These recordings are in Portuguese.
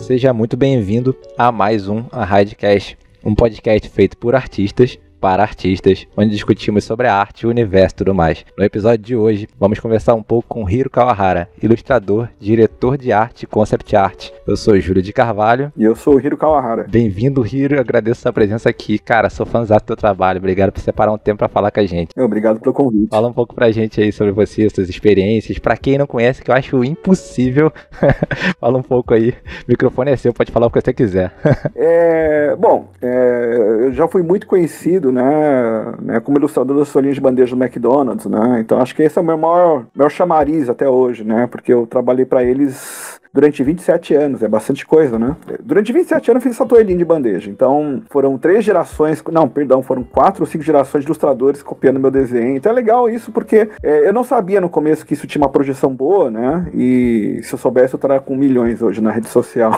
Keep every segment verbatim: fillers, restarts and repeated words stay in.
Seja muito bem-vindo a mais um Arraidcast, um podcast feito por artistas, para artistas, onde discutimos sobre a arte, o universo e tudo mais. No episódio de hoje, vamos conversar um pouco com Hiro Kawahara, ilustrador, diretor de arte e concept art. Eu sou Júlio de Carvalho. E eu sou o Hiro Kawahara. Bem-vindo, Hiro. Agradeço a sua presença aqui. Cara, sou fãzão do teu trabalho. Obrigado por separar um tempo para falar com a gente. Obrigado pelo convite. Fala um pouco pra gente aí sobre você, suas experiências. Pra quem não conhece, que eu acho impossível, fala um pouco aí. O microfone é seu, pode falar o que você quiser. é, bom, é, eu já fui muito conhecido, né, né, como ilustrador das folhinhas de bandeja do McDonald's, né, então acho que esse é o meu maior, maior chamariz até hoje, né, porque eu trabalhei para eles durante vinte e sete anos, é bastante coisa, né? Durante vinte e sete anos eu fiz essa toalhinha de bandeja, então foram três gerações, não, perdão, foram quatro ou cinco gerações de ilustradores copiando meu desenho, então é legal isso porque é, eu não sabia no começo que isso tinha uma projeção boa, né, e se eu soubesse eu estaria com milhões hoje na rede social.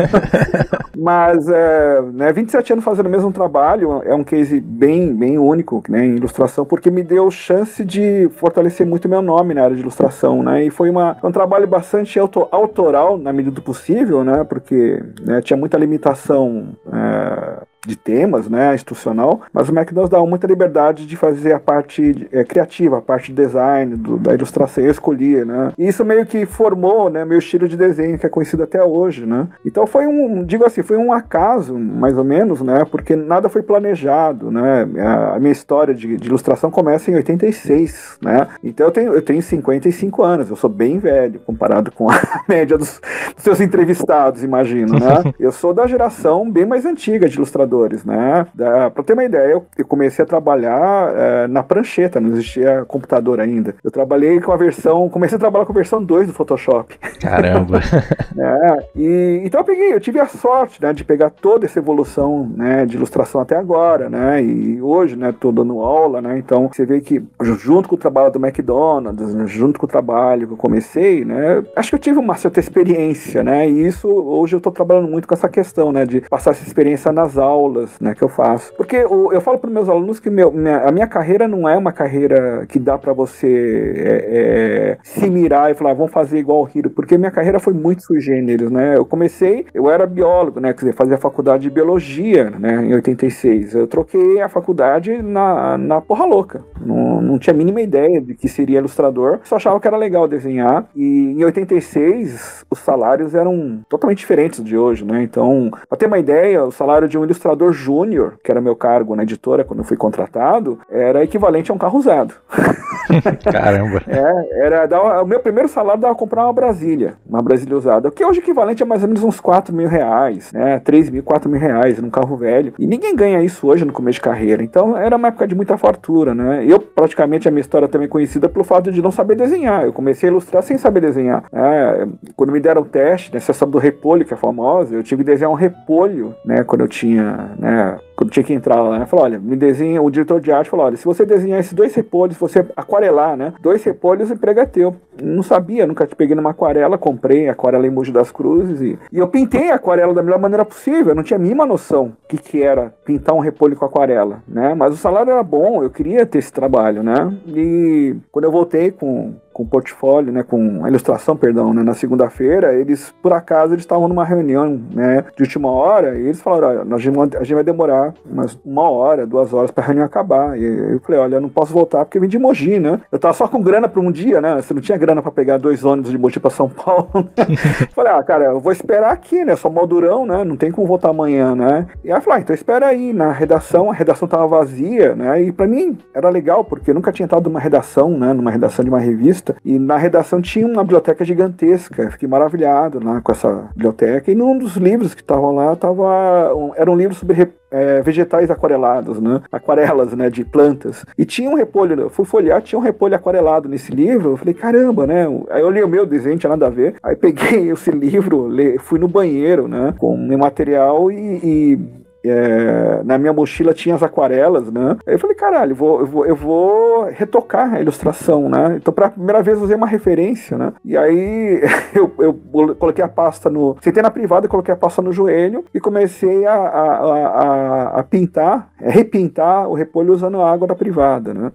Mas, é, né, vinte e sete anos fazendo o mesmo trabalho, é um case bem, bem único, né, em ilustração, porque me deu chance de fortalecer muito meu nome na área de ilustração, né, e foi uma, um trabalho bastante auto, autoral, na medida do possível, né, porque né, tinha muita limitação é, de temas, né, institucional, mas o McDonald's dava muita liberdade de fazer a parte é, criativa, a parte de design, do, da ilustração, eu escolhia, né, e isso meio que formou, né, meu estilo de desenho, que é conhecido até hoje, né, então foi um, digo assim, foi um acaso, mais ou menos, né, porque nada foi planejado, né, a, a minha história de, de ilustração começa em oitenta e seis, né, então eu tenho, eu tenho cinquenta e cinco anos, eu sou bem velho, comparado com a média dos, dos seus entrevistados, imagino, né, eu sou da geração bem mais antiga de ilustradores, né? Da, pra ter uma ideia, eu, eu comecei a trabalhar é, na prancheta, não existia computador ainda. Eu trabalhei com a versão, comecei a trabalhar com a versão dois do Photoshop. Caramba! é, e, então eu peguei, eu tive a sorte, né, de pegar toda essa evolução, né, de ilustração até agora, né, e hoje, né, tô dando aula, né, então você vê que junto com o trabalho do McDonald's, né, junto com o trabalho que eu comecei, né, acho que eu tive uma certa experiência, né, e isso, hoje eu tô trabalhando muito com essa questão, né, de passar essa experiência nas aulas, né, que eu faço. Porque o, eu falo para os meus alunos que meu, minha, a minha carreira não é uma carreira que dá para você é, é, se mirar e falar, vamos fazer igual o Hiro, porque minha carreira foi muito sui generis, né? Eu comecei, eu era biólogo, né, quer dizer, fazia faculdade de biologia, né, em oitenta e seis. Eu troquei a faculdade na, na porra louca. Não, não tinha a mínima ideia de que seria ilustrador, só achava que era legal desenhar. E em oitenta e seis, os salários eram totalmente diferentes de hoje, né? Então, para ter uma ideia, o salário de um ilustrador júnior, que era meu cargo na editora quando eu fui contratado, era equivalente a um carro usado. Caramba! É, era, dava, o meu primeiro salário dava comprar uma Brasília, uma Brasília usada, que hoje é equivalente a mais ou menos uns quatro mil reais, né, três mil, quatro mil reais num carro velho, e ninguém ganha isso hoje no começo de carreira, então era uma época de muita fartura, né, eu praticamente, a minha história também é conhecida pelo fato de não saber desenhar, eu comecei a ilustrar sem saber desenhar, é, quando me deram o teste, né, você sabe do repolho, que é famosa, eu tive que desenhar um repolho, né, quando eu tinha, né, quando tinha que entrar lá, né, falou, olha, me desenha, o diretor de arte falou, olha, se você desenhar esses dois repolhos, você aquarelar, né, dois repolhos, o emprego é teu. Não sabia, nunca te peguei numa aquarela, comprei a aquarela em Mogi das Cruzes e, e eu pintei a aquarela da melhor maneira possível, eu não tinha a mínima noção o que, que era pintar um repolho com aquarela, né, mas o salário era bom, eu queria ter esse trabalho, né, e quando eu voltei com com o portfólio, né, com a ilustração, perdão, né, na segunda-feira, eles, por acaso, eles estavam numa reunião, né, de última hora, e eles falaram, olha, nós, a gente vai demorar umas uma hora, duas horas pra reunião acabar, e eu falei, olha, eu não posso voltar porque eu vim de Mogi, né, eu tava só com grana pra um dia, né, você não tinha grana pra pegar dois ônibus de Mogi pra São Paulo, né? Falei, ah, cara, eu vou esperar aqui, né, só Moldurão, né, não tem como voltar amanhã, né, e aí eu falei, ah, então espera aí, na redação, a redação tava vazia, né, e pra mim era legal, porque eu nunca tinha entrado numa redação, né, numa redação de uma revista, e na redação tinha uma biblioteca gigantesca, fiquei maravilhado lá com essa biblioteca, e num dos livros que estavam lá, tava, um, era um livro sobre é, vegetais aquarelados, né, aquarelas, né, de plantas, e tinha um repolho, eu fui folhear, tinha um repolho aquarelado nesse livro, eu falei, caramba, né, aí eu li o meu desenho, tinha nada a ver, aí peguei esse livro, fui no banheiro, né, com o meu material e... e é, na minha mochila tinha as aquarelas, né? Aí eu falei, caralho, eu vou, eu vou, eu vou retocar a ilustração, né? Então, pela primeira vez, eu usei uma referência, né? E aí, eu, eu coloquei a pasta no... Sentei na privada, coloquei a pasta no joelho e comecei a, a, a, a pintar, a repintar o repolho usando a água da privada, né?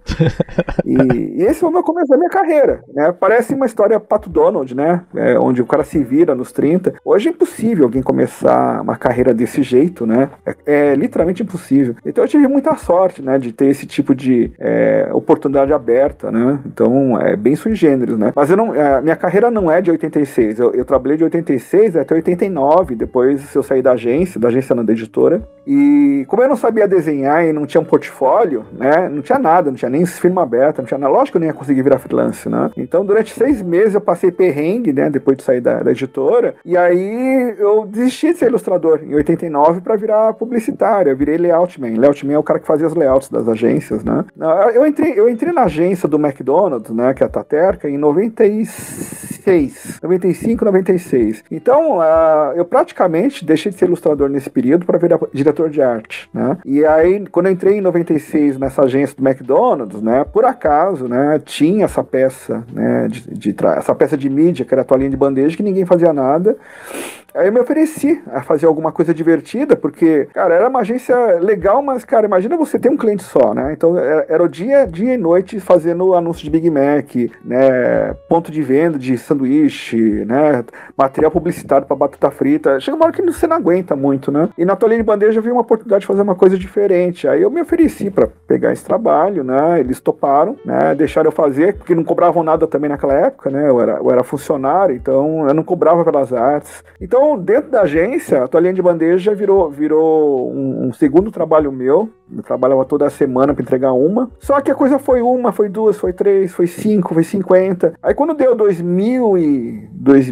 E, e esse foi o meu começo da minha carreira, né? Parece uma história Pato Donald, né? É, onde o cara se vira nos trinta. Hoje é impossível alguém começar uma carreira desse jeito, né? É, é literalmente impossível. Então eu tive muita sorte, né? De ter esse tipo de é, oportunidade aberta, né? Então é bem sui generis, né? Mas eu não, a minha carreira não é de oitenta e seis. Eu, eu trabalhei de oitenta e seis até oitenta e nove. Depois eu saí da agência, da agência não da editora. E como eu não sabia desenhar e não tinha um portfólio, né? Não tinha nada, não tinha nem firma aberta, não tinha nada. Lógico que eu nem ia conseguir virar freelance, né? Então durante seis meses eu passei perrengue, né? Depois de sair da, da editora. E aí eu desisti de ser ilustrador em oitenta e nove para virar publicitário. Eu virei layout man. Layout man é o cara que fazia os layouts das agências, né? Eu entrei, eu entrei na agência do McDonald's, né? Que é a Taterca, em noventa e seis. noventa e cinco, noventa e seis. Então uh, eu praticamente deixei de ser ilustrador nesse período para virar diretor de arte, né? E aí, quando eu entrei em noventa e seis nessa agência do McDonald's, né? Por acaso, né? Tinha essa peça, né? De, de tra... essa peça de mídia, que era a toalhinha de bandeja, que ninguém fazia nada. Aí eu me ofereci a fazer alguma coisa divertida, porque, cara, era uma agência legal, mas, cara, imagina você ter um cliente só, né? Então, era, era o dia, dia e noite fazendo anúncio de Big Mac, né? Ponto de venda de sanduíche, né? Material publicitário para batata frita. Chega uma hora que você não aguenta muito, né? E na toalhinha de bandeja eu vi uma oportunidade de fazer uma coisa diferente. Aí eu me ofereci para pegar esse trabalho, né? Eles toparam, né? Deixaram eu fazer, porque não cobravam nada também naquela época, né? Eu era, eu era funcionário, então eu não cobrava pelas artes. Então, Então, dentro da agência, a toalhinha de bandeja virou, virou um, um segundo trabalho meu. Eu trabalhava toda semana para entregar uma. Só que a coisa foi uma, foi duas, foi três, foi cinco, foi cinquenta. Aí quando deu dois mil e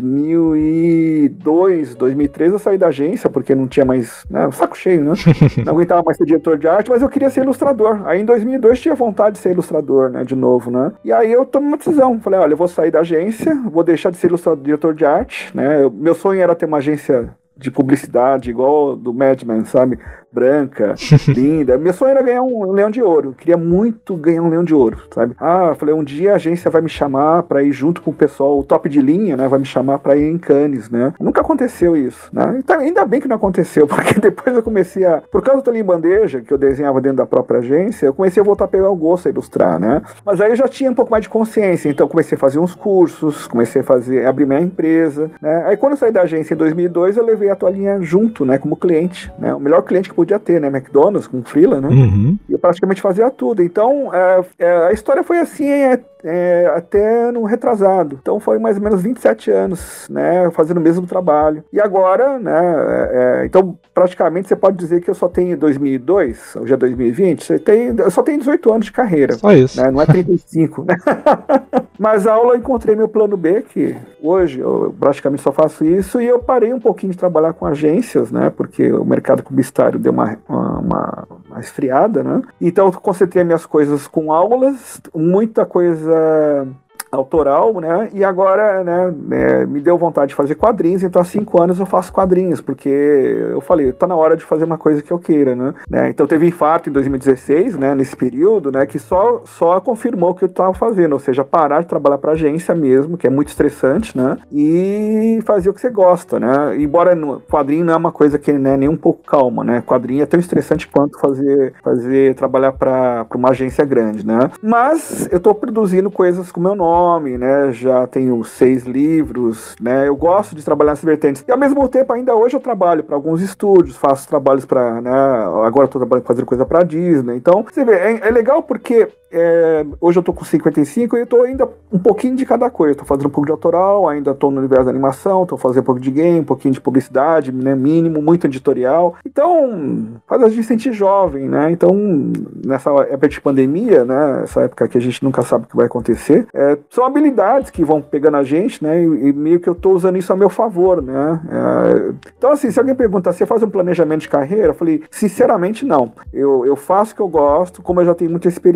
dois, dois mil e três, eu saí da agência, porque não tinha mais, né, saco cheio, né? Não aguentava mais ser diretor de arte, mas eu queria ser ilustrador. Aí em dois mil e dois tinha vontade de ser ilustrador, né, de novo, né? E aí eu tomei uma decisão. Falei, olha, eu vou sair da agência, vou deixar de ser ilustrador, diretor de arte, né? Eu, meu sonho era ter uma agência de publicidade igual do Mad Men, sabe? Branca, linda. Meu sonho era ganhar um leão de ouro. Eu queria muito ganhar um leão de ouro, sabe? Ah, eu falei, um dia a agência vai me chamar pra ir junto com o pessoal, o top de linha, né? Vai me chamar pra ir em Cannes, né? Nunca aconteceu isso, né? Então, ainda bem que não aconteceu, porque depois eu comecei a... Por causa da linha bandeja, que eu desenhava dentro da própria agência, eu comecei a voltar a pegar o gosto a ilustrar, né? Mas aí eu já tinha um pouco mais de consciência, então eu comecei a fazer uns cursos, comecei a fazer, abrir minha empresa, né? Aí quando eu saí da agência em dois mil e dois, eu levei a toalhinha junto, né? Como cliente, né? O melhor cliente que podia ter, né? McDonald's, com freela, né? Uhum. E eu praticamente fazia tudo. Então, é, é, a história foi assim é, é, até no retrasado. Então, foi mais ou menos vinte e sete anos, né? Fazendo o mesmo trabalho. E agora, né? É, então, praticamente, você pode dizer que eu só tenho dois mil e dois, hoje é dois mil e vinte, você tem, eu só tenho dezoito anos de carreira. Só isso. Né? Não é trinta e cinco, né? Mas a aula eu encontrei meu plano B, que hoje eu praticamente só faço isso, e eu parei um pouquinho de trabalhar com agências, né? Porque o mercado publicitário deu uma, uma, uma, uma esfriada, né? Então eu concentrei minhas coisas com aulas, muita coisa autoral, né? E agora, né, é, me deu vontade de fazer quadrinhos, então há cinco anos eu faço quadrinhos, porque eu falei, tá na hora de fazer uma coisa que eu queira, né? né? Então teve infarto em dois mil e dezesseis, né, nesse período, né, que só, só confirmou o que eu tava fazendo, ou seja, parar de trabalhar pra agência mesmo, que é muito estressante, né? E fazer o que você gosta, né? Embora no quadrinho não é uma coisa que não é nem um pouco calma, né? Quadrinho é tão estressante quanto fazer, fazer trabalhar pra, pra uma agência grande, né? Mas eu tô produzindo coisas com meu nome, Nome, né? Já tenho seis livros, né? Eu gosto de trabalhar nessas vertentes. E ao mesmo tempo, ainda hoje eu trabalho para alguns estúdios, faço trabalhos para, né? Agora eu tô trabalhando fazendo coisa para Disney. Então, você vê, é, é legal porque é, hoje eu tô com cinquenta e cinco e eu tô ainda um pouquinho de cada coisa. Tô fazendo um pouco de autoral, ainda tô no universo da animação, tô fazendo um pouco de game, um pouquinho de publicidade, né? Mínimo, muito editorial. Então, faz a gente sentir jovem, né? Então, nessa época de pandemia, né? Essa época que a gente nunca sabe o que vai acontecer, é, são habilidades que vão pegando a gente, né, e, e meio que eu tô usando isso a meu favor, né, é, então assim, se alguém perguntar, você faz um planejamento de carreira? Eu falei, sinceramente não, eu, eu faço o que eu gosto, como eu já tenho muita experiência,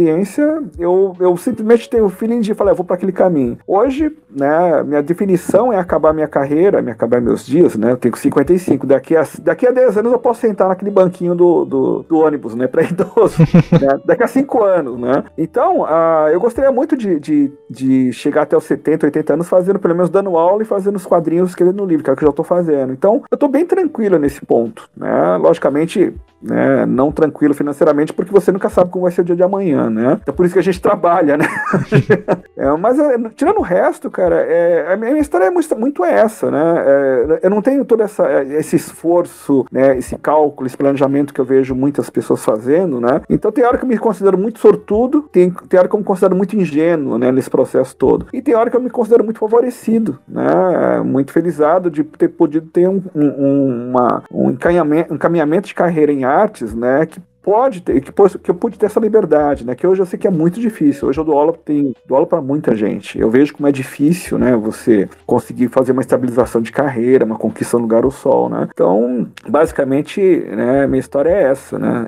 infância, eu, eu simplesmente tenho o feeling de falar, eu vou para aquele caminho. Hoje, né, minha definição é acabar minha carreira, me acabar meus dias, né? Eu tenho cinquenta e cinco, daqui a, daqui a dez anos eu posso sentar naquele banquinho do, do, do ônibus, né, para idoso, né? Daqui a cinco anos, né? Então, uh, eu gostaria muito de, de, de chegar até os setenta, oitenta anos fazendo, pelo menos dando aula e fazendo os quadrinhos escrevendo no livro, que é o que eu já estou fazendo. Então, eu estou bem tranquilo nesse ponto, né? Logicamente, né, não tranquilo financeiramente, porque você nunca sabe como vai ser o dia de amanhã, né? É por isso que a gente trabalha, né? é, mas, é, tirando o resto, cara, é, a minha história é muito, muito essa, né? É, eu não tenho todo essa, esse esforço, né, esse cálculo, esse planejamento que eu vejo muitas pessoas fazendo, né? Então tem hora que eu me considero muito sortudo, tem, tem hora que eu me considero muito ingênuo, né, nesse processo todo. E tem hora que eu me considero muito favorecido, né? Muito felizado de ter podido ter um, um, uma, um encaminhamento, um encaminhamento de carreira em artes, né, que pode ter, que, que eu pude ter essa liberdade, né, que hoje eu sei que é muito difícil. Hoje eu dou aula, tem, dou aula para muita gente. Eu vejo como é difícil, né, você conseguir fazer uma estabilização de carreira, uma conquista no lugar ao sol, né. Então, basicamente, né, minha história é essa, né.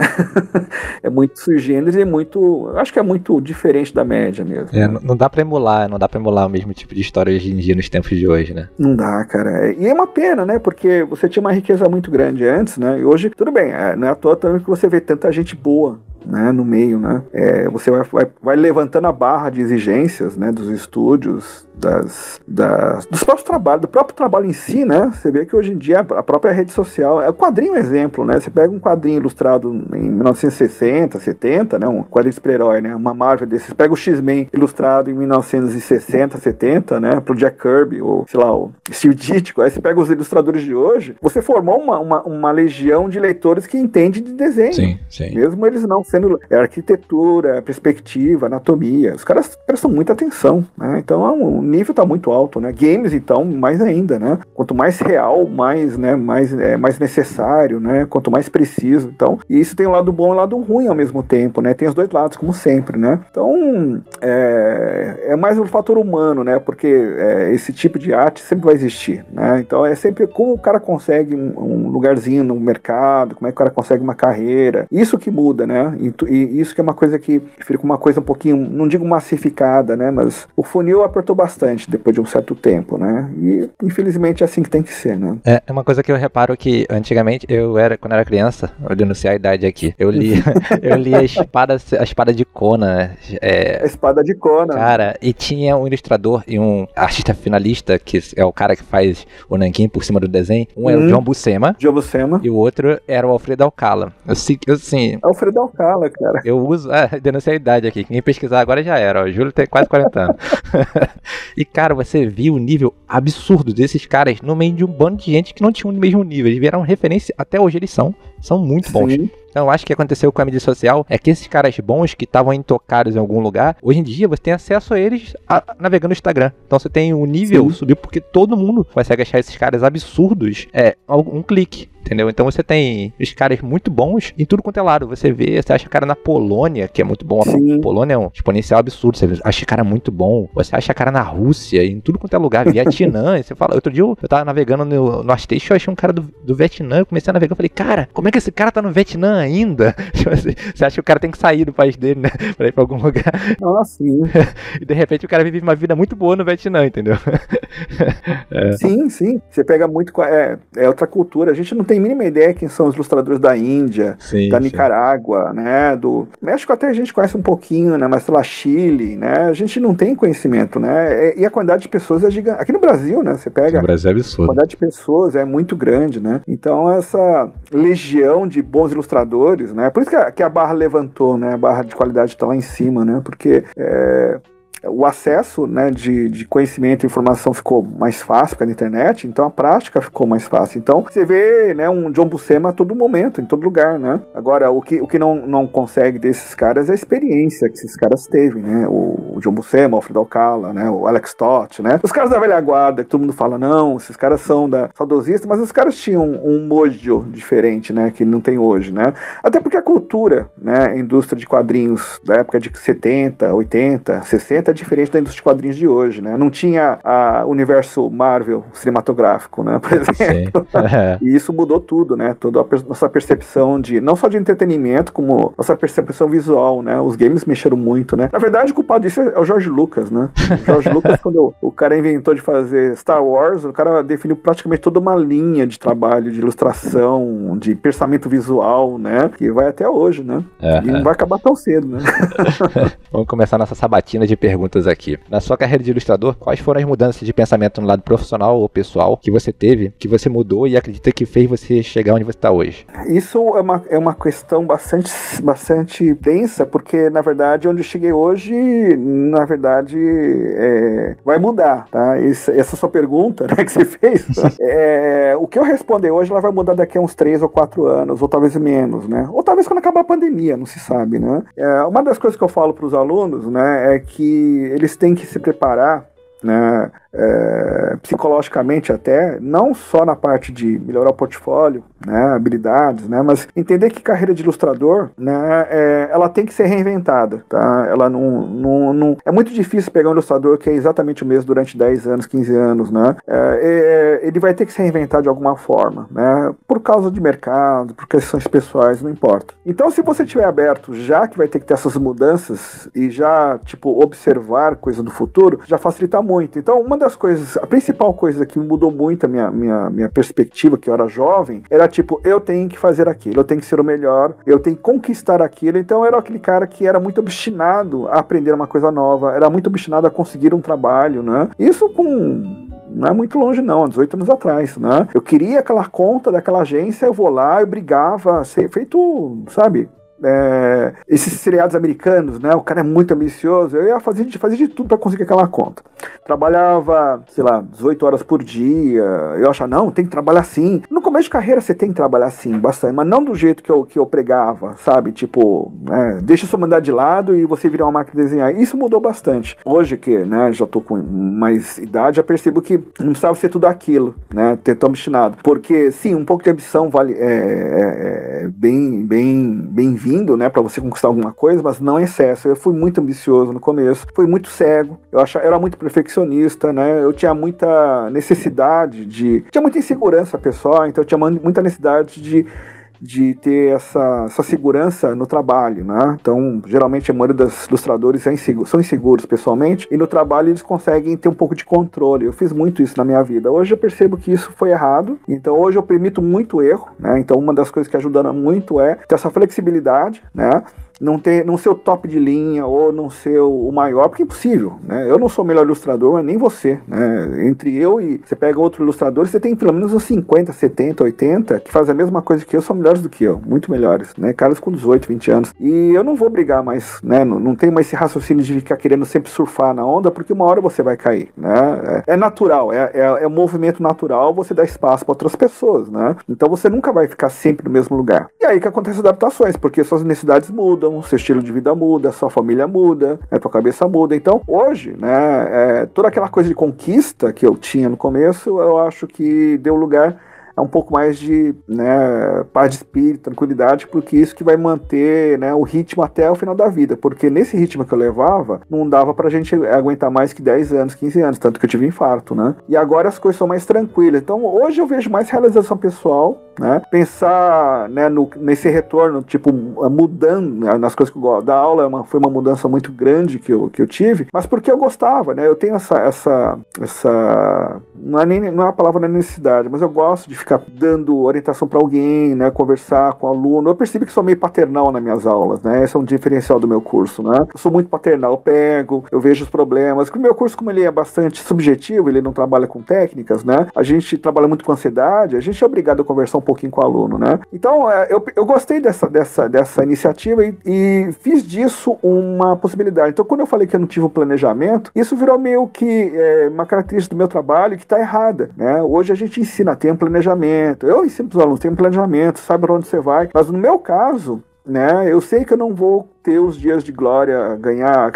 É muito sui generis e muito, acho que é muito diferente da média mesmo. É, né? Não dá pra emular, não dá pra emular o mesmo tipo de história hoje em dia, nos tempos de hoje, né. Não dá, cara. E é uma pena, né, porque você tinha uma riqueza muito grande antes, né, e hoje, tudo bem, não é à toa também que você vê tanta gente boa, né, no meio, né, é, você vai, vai, vai levantando a barra de exigências, né, dos estúdios, das, das, dos próprios trabalhos, do próprio trabalho em si, né, você vê que hoje em dia a própria rede social, é o quadrinho um exemplo, né, você pega um quadrinho ilustrado em mil novecentos e sessenta, setenta, né, um quadrinho de super-herói, né, uma Marvel desses, pega o X-Men ilustrado em mil novecentos e sessenta, setenta, né, pro Jack Kirby, ou, sei lá, o Steve Ditko, aí você pega os ilustradores de hoje, você formou uma, uma, uma legião de leitores que entende de desenho. Sim, sim. Mesmo eles não sendo é arquitetura, perspectiva, anatomia, os caras prestam muita atenção, né, então o nível tá muito alto, né, games então, mais ainda, né, quanto mais real, mais, né, mais, é, mais necessário, né, quanto mais preciso, então, e isso tem um lado bom e um lado ruim ao mesmo tempo, né, tem os dois lados, como sempre, né, então, é, é mais um fator humano, né, porque é, esse tipo de arte sempre vai existir, né, então é sempre como o cara consegue um, um lugarzinho no mercado, como é que o cara consegue uma carreira, isso que muda, né, e, e isso que é uma coisa que fica uma coisa um pouquinho, não digo massificada, né, mas o funil apertou bastante depois de um certo tempo, né, e infelizmente é assim que tem que ser, né. É, é uma coisa que eu reparo que antigamente eu era, quando eu era criança, eu denunciei a idade aqui, eu li, eu li a espada, a espada de Conan, é, a espada de Conan, cara, e tinha um ilustrador e um artista finalista, que é o cara que faz o nanquim por cima do desenho, um é hum, o John Buscema, John Buscema, e o outro era o Alfredo Alcala. Eu, eu assim, Alfredo Alcala, cara. Eu uso, é, denunciei a idade aqui, quem pesquisar agora já era, ó, o Júlio tem quase quarenta anos. E cara, você viu o nível absurdo desses caras no meio de um bando de gente que não tinha o mesmo nível, eles vieram referência, até hoje eles são, são muito bons. Sim. Então eu acho que o que aconteceu com a mídia social é que esses caras bons que estavam intocados em algum lugar, hoje em dia você tem acesso a eles a, navegando no Instagram. Então você tem o nível subir porque todo mundo consegue achar esses caras absurdos, é, um clique. Entendeu? Então você tem os caras muito bons em tudo quanto é lado. Você vê, você acha cara na Polônia, que é muito bom. Sim. A Polônia é um exponencial absurdo. Você acha cara muito bom. Você acha cara na Rússia, em tudo quanto é lugar. Vietnã. Você fala, outro dia eu, eu tava navegando no, no Astation, eu achei um cara do, do Vietnã. Eu comecei a navegar, eu falei, cara, como é que esse cara tá no Vietnã ainda? Você acha que o cara tem que sair do país dele, né? Pra ir pra algum lugar. Ah, sim. E de repente o cara vive uma vida muito boa no Vietnã, entendeu? É. Sim, sim. Você pega muito. É, é outra cultura. A gente não tem mínima ideia quem são os ilustradores da Índia, sim, da Nicarágua, sim. né, do México até a gente conhece um pouquinho, né, mas sei lá, Chile, né, a gente não tem conhecimento, né, e a quantidade de pessoas é gigante. Aqui no Brasil, né, você pega, no Brasil é absurdo. A quantidade de pessoas é muito grande, né, então essa legião de bons ilustradores, né, por isso que a, que a barra levantou, né, a barra de qualidade está lá em cima, né, porque é, o acesso, né, de, de conhecimento e informação ficou mais fácil pela internet, então a prática ficou mais fácil. Então você vê, né, um John Buscema a todo momento, em todo lugar, né? Agora, o que, o que não, não consegue desses caras é a experiência que esses caras teve, né? O, o John Buscema, o Alfredo Alcala, né? O Alex Toth, né? Os caras da velha guarda, que todo mundo fala, não, esses caras são da saudosista, mas os caras tinham um, um mojo diferente, né? Que não tem hoje, né? Até porque a cultura, né? A indústria de quadrinhos da época de setenta, oitenta, sessenta diferente da indústria de quadrinhos de hoje, né? Não tinha o universo Marvel cinematográfico, né? Por exemplo. E isso mudou tudo, né? Toda a per- nossa percepção de, não só de entretenimento, como nossa percepção visual, né? Os games mexeram muito, né? Na verdade, o culpado disso é o George Lucas, né? O George Lucas, quando o cara inventou de fazer Star Wars, o cara definiu praticamente toda uma linha de trabalho, de ilustração, de pensamento visual, né? Que vai até hoje, né? É, e não é. vai acabar tão cedo, né? Vamos começar nossa sabatina de perguntas aqui. Na sua carreira de ilustrador, quais foram as mudanças de pensamento no lado profissional ou pessoal que você teve, que você mudou e acredita que fez você chegar onde você está hoje? Isso é uma, é uma questão bastante, bastante densa, porque, na verdade, onde eu cheguei hoje, na verdade, é, vai mudar, tá? Essa, essa sua pergunta, né, que você fez, é, o que eu responder hoje, ela vai mudar daqui a uns três ou quatro anos, ou talvez menos, né? Ou talvez quando acabar a pandemia, não se sabe, né? É, uma das coisas que eu falo para os alunos, né, é que eles têm que se preparar, né, é, psicologicamente até, não só na parte de melhorar o portfólio, né, habilidades, né, mas entender que carreira de ilustrador, né, é, ela tem que ser reinventada, tá? Ela não, não, não, é muito difícil pegar um ilustrador que é exatamente o mesmo durante dez anos, quinze anos, né, é, é, ele vai ter que se reinventar de alguma forma, né, por causa de mercado, por questões pessoais, não importa. Então, se você estiver aberto, já que vai ter que ter essas mudanças e já, tipo, observar coisa do futuro, já facilita muito. Então, uma das coisas, a principal coisa que mudou muito a minha, minha, minha perspectiva, que eu era jovem, era tipo, eu tenho que fazer aquilo, eu tenho que ser o melhor, eu tenho que conquistar aquilo. Então eu era aquele cara que era muito obstinado a aprender uma coisa nova, era muito obstinado a conseguir um trabalho, né? Isso com... não é muito longe não, dezoito anos atrás, né? Eu queria aquela conta daquela agência, eu vou lá, eu brigava, ser feito, sabe... É, esses seriados americanos, né? O cara é muito ambicioso. Eu ia fazer, fazer de tudo para conseguir aquela conta. Trabalhava, sei lá, dezoito horas por dia. Eu achava, não, tem que trabalhar assim. No começo de carreira você tem que trabalhar assim, bastante, mas não do jeito que eu, que eu pregava, sabe? Tipo, é, deixa sua mandar de lado e você virar uma máquina de desenhar. Isso mudou bastante. Hoje que, né, já tô com mais idade, já percebo que não precisava ser tudo aquilo, né? Ter tão obstinado. Porque, sim, um pouco de ambição vale, é, é, é bem, bem, bem vindo, né, para você conquistar alguma coisa, mas não em excesso. Eu fui muito ambicioso no começo, fui muito cego, eu achava, eu era muito perfeccionista, né, eu tinha muita necessidade de, tinha muita insegurança pessoal, então eu tinha muita necessidade de de ter essa, essa segurança no trabalho, né? Então, geralmente a maioria dos ilustradores é inseguro, são inseguros pessoalmente, e no trabalho eles conseguem ter um pouco de controle. Eu fiz muito isso na minha vida. Hoje eu percebo que isso foi errado, então hoje eu permito muito erro, né? Então uma das coisas que ajuda muito é ter essa flexibilidade, né? Não, ter, não ser o top de linha ou não ser o maior, porque é impossível, né? Eu não sou o melhor ilustrador, mas nem você, né? Entre eu e você pega outro ilustrador, você tem pelo menos uns cinquenta, setenta, oitenta que fazem a mesma coisa que eu, são melhores do que eu, muito melhores, né? Caras com dezoito, vinte anos. E eu não vou brigar mais, né? Não, não tenho mais esse raciocínio de ficar querendo sempre surfar na onda, porque uma hora você vai cair, né? É, é natural, é, é, é um movimento natural você dar espaço para outras pessoas, né? Então você nunca vai ficar sempre no mesmo lugar. E aí que acontecem as adaptações, porque suas necessidades mudam, seu estilo de vida muda, sua família muda, a tua cabeça muda. Então, hoje, né, é, toda aquela coisa de conquista que eu tinha no começo, eu acho que deu lugar a um pouco mais de, né, paz de espírito, tranquilidade, porque isso que vai manter, né, o ritmo até o final da vida, porque nesse ritmo que eu levava, não dava pra gente aguentar mais que dez anos, quinze anos, tanto que eu tive infarto, né? E agora as coisas são mais tranquilas. Então, hoje eu vejo mais realização pessoal, né? Pensar, né, no, nesse retorno, tipo, mudando, né, nas coisas que eu gosto. Da aula é uma, foi uma mudança muito grande que eu, que eu tive, mas porque eu gostava, né? Eu tenho essa, essa, essa não é nem não é a palavra da necessidade, mas eu gosto de ficar dando orientação para alguém, né? Conversar com o aluno. Eu percebi que sou meio paternal nas minhas aulas, né? Esse é um diferencial do meu curso, né? Eu sou muito paternal, eu pego, eu vejo os problemas. O meu curso, como ele é bastante subjetivo, ele não trabalha com técnicas, né? A gente trabalha muito com ansiedade, a gente é obrigado a conversar um pouquinho com o aluno, né? Então, eu, eu gostei dessa, dessa, dessa iniciativa e, e fiz disso uma possibilidade. Então, quando eu falei que eu não tive um planejamento, isso virou meio que é, uma característica do meu trabalho que está errada, né? Hoje a gente ensina, tem um planejamento. Eu ensino para os alunos, tem um planejamento, sabe para onde você vai. Mas no meu caso, né, eu sei que eu não vou ter os dias de glória, ganhar aquela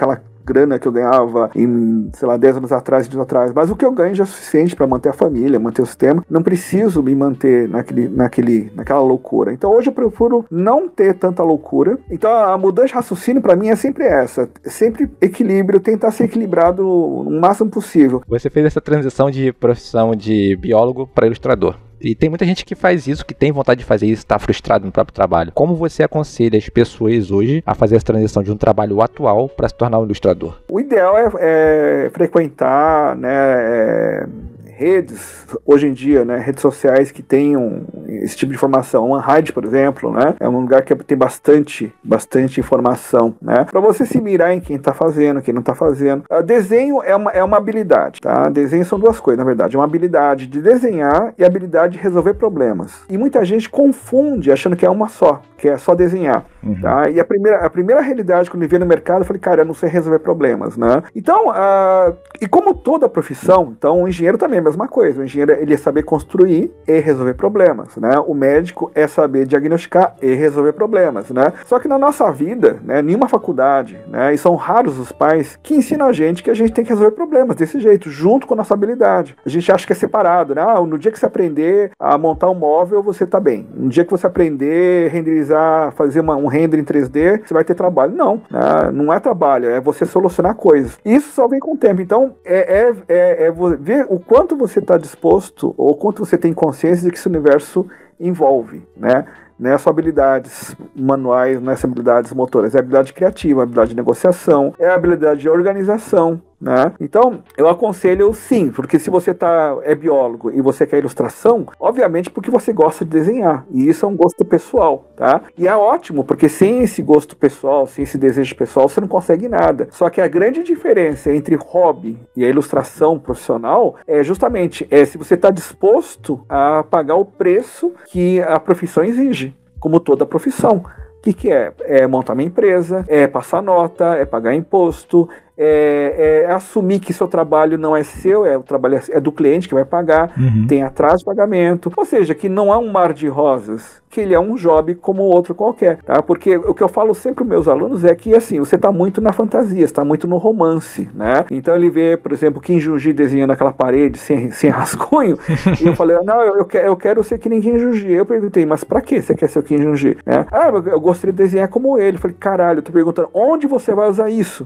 grana que eu ganhava em, sei lá, dez anos atrás, anos atrás, mas o que eu ganho já é suficiente para manter a família, manter o sistema. Não preciso me manter naquele, naquele, naquela loucura. Então hoje eu procuro não ter tanta loucura. Então a mudança de raciocínio para mim é sempre essa, sempre equilíbrio, tentar ser equilibrado o máximo possível. Você fez essa transição de profissão de biólogo para ilustrador. E tem muita gente que faz isso, que tem vontade de fazer isso, está frustrado no próprio trabalho. Como você aconselha as pessoas hoje a fazer essa transição de um trabalho atual para se tornar um ilustrador? O ideal é, é frequentar, né, é... redes, hoje em dia, né, redes sociais que tenham esse tipo de informação. Uma rádio, por exemplo, né, é um lugar que tem bastante, bastante informação, né, para você se mirar em quem está fazendo, quem não está fazendo. Uh, desenho é uma, é uma habilidade, tá? Desenho são duas coisas, na verdade. É uma habilidade de desenhar e a habilidade de resolver problemas. E muita gente confunde achando que é uma só, que é só desenhar, uhum. Tá? E a primeira, a primeira realidade, quando eu vi no mercado, eu falei, cara, eu não sei resolver problemas, né? Então, uh, e como toda profissão, então o engenheiro também é a mesma coisa. O engenheiro, ele é saber construir e resolver problemas, né? O médico é saber diagnosticar e resolver problemas, né? Só que na nossa vida, né, nenhuma faculdade, né, e são raros os pais que ensinam a gente que a gente tem que resolver problemas desse jeito, junto com a nossa habilidade. A gente acha que é separado, né? Ah, no dia que você aprender a montar um móvel, você tá bem. No dia que você aprender a renderizar, fazer uma, um render em três D, você vai ter trabalho. Não, né? Não é trabalho, é você solucionar coisas. Isso só vem com o tempo. Então, é, é, é, é ver o quanto você está disposto, ou quanto você tem consciência de que esse universo envolve, né? Não é só habilidades manuais, não é só habilidades motoras, é habilidade criativa, habilidade de negociação, é habilidade de organização, né? Então, eu aconselho sim, porque se você tá, é biólogo e você quer ilustração, obviamente porque você gosta de desenhar, e isso é um gosto pessoal, tá? E é ótimo, porque sem esse gosto pessoal, sem esse desejo pessoal, você não consegue nada. Só que a grande diferença entre hobby e a ilustração profissional é justamente é se você está disposto a pagar o preço que a profissão exige, como toda profissão. O que, que é? É montar uma empresa, é passar nota, é pagar imposto, é, é assumir que seu trabalho não é seu, é o trabalho é do cliente que vai pagar, uhum. Tem atraso de pagamento, ou seja, que não é um mar de rosas, que ele é um job como outro qualquer, tá? Porque o que eu falo sempre para os meus alunos é que, assim, você está muito na fantasia, está muito no romance, né? Então ele vê, por exemplo, Kim Jong-un desenhando aquela parede sem, sem rascunho, e eu falei, não, eu, eu, quero, eu quero ser que nem Kim Jong-un. Eu perguntei, mas para que você quer ser o Kim Jong-un? Né? Ah, eu, eu gostaria de desenhar como ele. Eu falei, caralho, eu tô perguntando, onde você vai usar isso?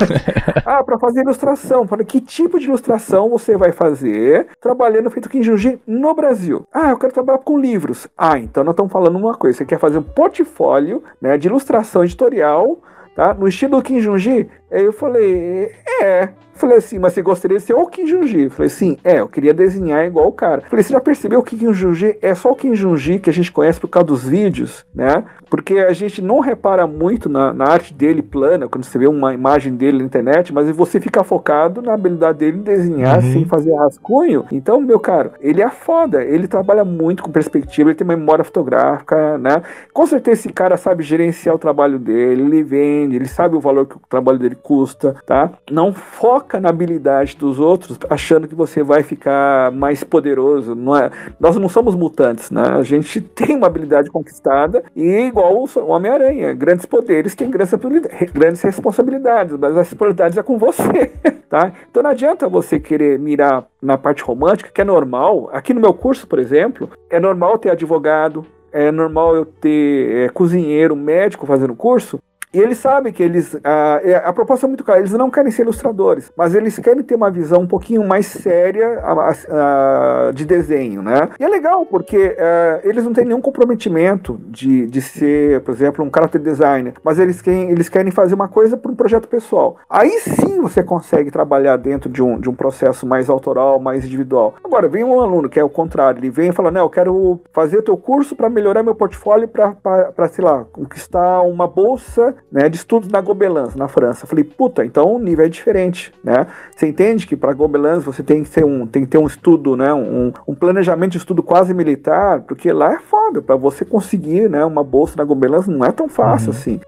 Ah, para fazer ilustração. Falei, que tipo de ilustração você vai fazer trabalhando feito Kim Jong-un no Brasil? Ah, eu quero trabalhar com livros. Ah, então nós estamos falando uma coisa, você quer fazer um portfólio, né, de ilustração editorial, tá, no estilo Kim Jong-un? Aí eu falei, é... Falei assim, mas você gostaria de ser o Kim Jong-un? Falei, sim, é, eu queria desenhar igual o cara. Falei, você já percebeu que Kim Jong-un é só o Kim Jong-un que a gente conhece por causa dos vídeos, né? Porque a gente não repara muito na, na arte dele plana, quando você vê uma imagem dele na internet, mas você fica focado na habilidade dele em desenhar uhum. sem fazer rascunho. Então, meu caro, ele é foda, ele trabalha muito com perspectiva, ele tem uma memória fotográfica, né? Com certeza esse cara sabe gerenciar o trabalho dele, ele vende, ele sabe o valor que o trabalho dele custa, tá? Não foca na habilidade dos outros, achando que você vai ficar mais poderoso. Não é? Nós não somos mutantes, né? A gente tem uma habilidade conquistada e igual o Homem-Aranha, grandes poderes têm grandes, grandes responsabilidades, mas as responsabilidades é com você, tá? Então não adianta você querer mirar na parte romântica, que é normal. Aqui no meu curso, por exemplo, é normal ter advogado, é normal eu ter é, cozinheiro, médico fazendo curso. E eles sabem que eles, a, a proposta é muito clara, eles não querem ser ilustradores, mas eles querem ter uma visão um pouquinho mais séria a, a, de desenho, né? E é legal, porque a, eles não têm nenhum comprometimento de, de ser, por exemplo, um character designer, mas eles querem, eles querem fazer uma coisa para um projeto pessoal. Aí sim você consegue trabalhar dentro de um, de um processo mais autoral, mais individual. Agora, vem um aluno que é o contrário, ele vem e fala, não, eu quero fazer o teu curso para melhorar meu portfólio, para, sei lá, conquistar uma bolsa, né, de estudos na Gobelins, na França. Eu falei, puta, então o nível é diferente, né? Você entende que para Gobelins você tem que ter um, tem que ter um estudo, né, um, um planejamento de estudo quase militar, porque lá é foda, para você conseguir, né, uma bolsa na Gobelins não é tão fácil uhum. assim, né?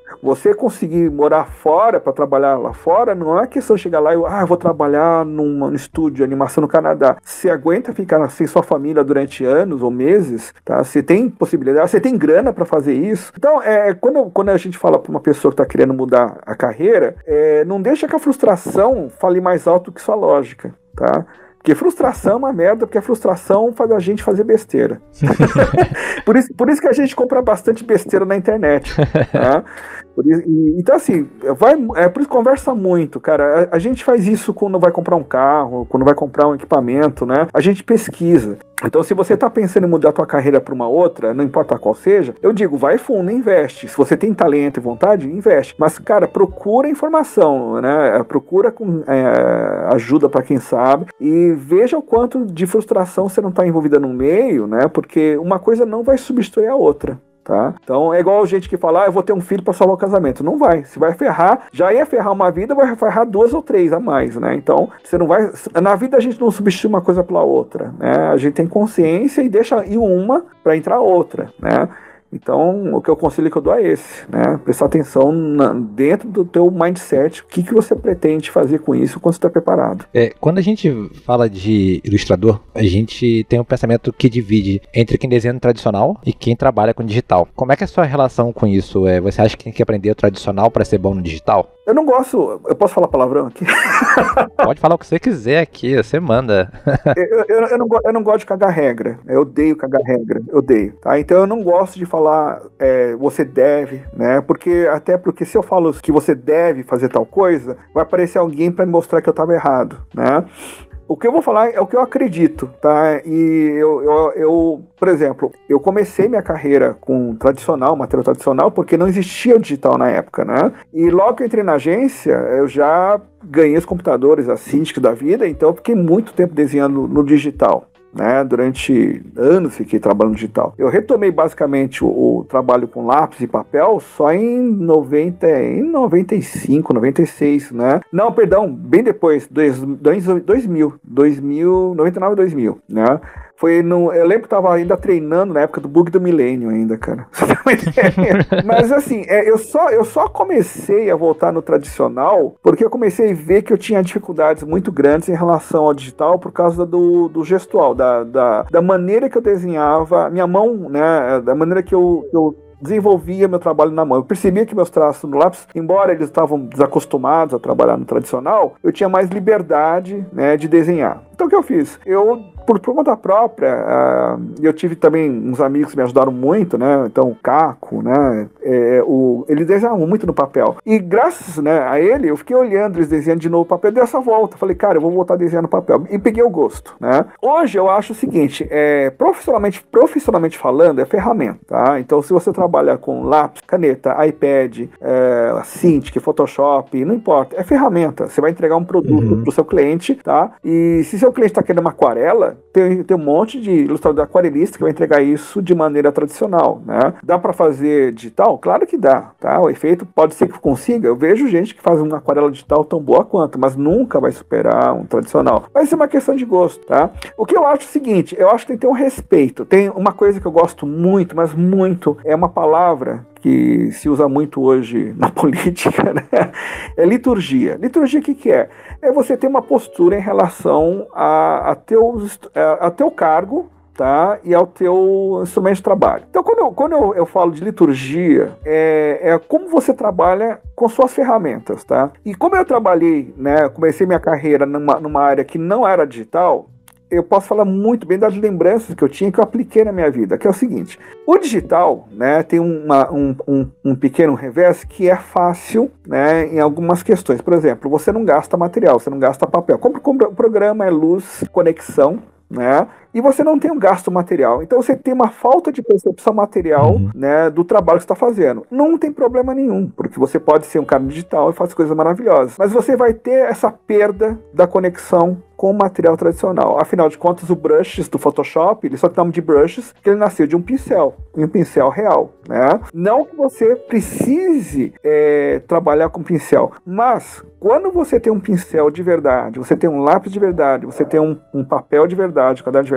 Você conseguir morar fora para trabalhar lá fora, não é questão de chegar lá e ah, eu vou trabalhar num, num estúdio de animação no Canadá. Você aguenta ficar sem sua família durante anos ou meses, tá? Você tem possibilidade, você tem grana para fazer isso. Então, é, quando, quando a gente fala para uma pessoa que está querendo mudar a carreira, é, não deixa que a frustração fale mais alto que sua lógica, tá? Porque frustração é uma merda, porque a frustração faz a gente fazer besteira. por, isso, por isso que a gente compra bastante besteira na internet. Tá? Por isso, e, então, assim, vai, é por isso que conversa muito, cara. A, a gente faz isso quando vai comprar um carro, quando vai comprar um equipamento, né? A gente pesquisa. Então, se você está pensando em mudar a tua carreira para uma outra, não importa qual seja, eu digo, vai fundo, investe. Se você tem talento e vontade, investe. Mas, cara, procura informação, né? Procura com, é, ajuda para quem sabe e veja o quanto de frustração você não está envolvida no meio, né? Porque uma coisa não vai substituir a outra. Tá? Então é igual gente que fala, ah, eu vou ter um filho para salvar o casamento. Não vai, você vai ferrar, já ia ferrar uma vida, vai ferrar duas ou três a mais, né? Então você não vai, na vida a gente não substitui uma coisa pela outra, né? A gente tem consciência e deixa ir uma para entrar outra, né? Então, o que eu conselho que eu dou é esse, né? Prestar atenção na, dentro do teu mindset, o que, que você pretende fazer com isso quando você está preparado. É, quando a gente fala de ilustrador, a gente tem um pensamento que divide entre quem desenha no tradicional e quem trabalha com digital. Como é que é a sua relação com isso? É, você acha que tem que aprender o tradicional para ser bom no digital? Eu não gosto... Eu posso falar palavrão aqui? Pode falar o que você quiser aqui, você manda. eu, eu, eu, não, eu não gosto de cagar regra. Eu odeio cagar regra. Eu odeio. Tá? Então eu não gosto de falar é, você deve, né? Porque, até porque se eu falo que você deve fazer tal coisa, vai aparecer alguém para me mostrar que eu estava errado, né? O que eu vou falar é o que eu acredito, tá? E eu, eu, eu, por exemplo, eu comecei minha carreira com tradicional, material tradicional, porque não existia o digital na época, né? E logo que eu entrei na agência, eu já ganhei os computadores, a Cintiq da vida, então eu fiquei muito tempo desenhando no digital. Né, durante anos fiquei trabalhando digital. Eu retomei basicamente o, o trabalho com lápis e papel só em, noventa, em noventa e cinco, noventa e seis, né? Não, perdão, bem depois, dois, dois, dois mil, dois mil, noventa e nove, dois mil, né? Foi no, eu lembro que eu tava ainda treinando na época do bug do milênio ainda, cara. Mas assim, é, eu, só, eu só comecei a voltar no tradicional porque eu comecei a ver que eu tinha dificuldades muito grandes em relação ao digital por causa do, do gestual, da, da, da maneira que eu desenhava, minha mão, né, da maneira que eu, que eu desenvolvia meu trabalho na mão. Eu percebia que meus traços no lápis, embora eles estavam desacostumados a trabalhar no tradicional, eu tinha mais liberdade, né, de desenhar. Então o que eu fiz? Eu, por, por conta própria, uh, eu tive também uns amigos que me ajudaram muito, né? Então o Caco, né? É, o, eles desenhavam muito no papel. E graças, né, a ele, eu fiquei olhando eles desenhando de novo o papel, dei essa volta. Falei, cara, eu vou voltar a desenhar no papel. E peguei o gosto, né? Hoje eu acho o seguinte, é, profissionalmente, profissionalmente falando, é ferramenta, tá? Então se você trabalha com lápis, caneta, iPad, é, Cintiq, Photoshop, não importa, é ferramenta. Você vai entregar um produto uhum. pro seu cliente, tá? E se seu cliente está querendo uma aquarela, tem, tem um monte de ilustrador aquarelista que vai entregar isso de maneira tradicional, né? Dá para fazer digital? Claro que dá, tá? O efeito pode ser que consiga. Eu vejo gente que faz uma aquarela digital tão boa quanto, mas nunca vai superar um tradicional. Vai ser uma questão de gosto, tá? O que eu acho é o seguinte, eu acho que tem que ter um respeito. Tem uma coisa que eu gosto muito, mas muito, é uma palavra que se usa muito hoje na política, né? É liturgia. Liturgia o que, que é? É você ter uma postura em relação a, a, teus, a, a teu cargo, tá? E ao teu instrumento de trabalho. Então, quando eu, quando eu, eu falo de liturgia, é, é como você trabalha com suas ferramentas, tá? E como eu trabalhei, né? Comecei minha carreira numa, numa área que não era digital, eu posso falar muito bem das lembranças que eu tinha que eu apliquei na minha vida, que é o seguinte, o digital, né, tem uma, um, um, um pequeno revés que é fácil, né, em algumas questões. Por exemplo, você não gasta material, você não gasta papel. Compra o programa, é luz, conexão, né, e você não tem um gasto material. Então você tem uma falta de percepção material, uhum. né, do trabalho que você está fazendo. Não tem problema nenhum, porque você pode ser um cara digital e faz coisas maravilhosas. Mas você vai ter essa perda da conexão com o material tradicional. Afinal de contas, o brushes do Photoshop, ele só tem nome de brushes, que ele nasceu de um pincel, um pincel real, né? Não que você precise é, trabalhar com pincel, mas quando você tem um pincel de verdade, você tem um lápis de verdade, você tem um, um papel de verdade, um caderno de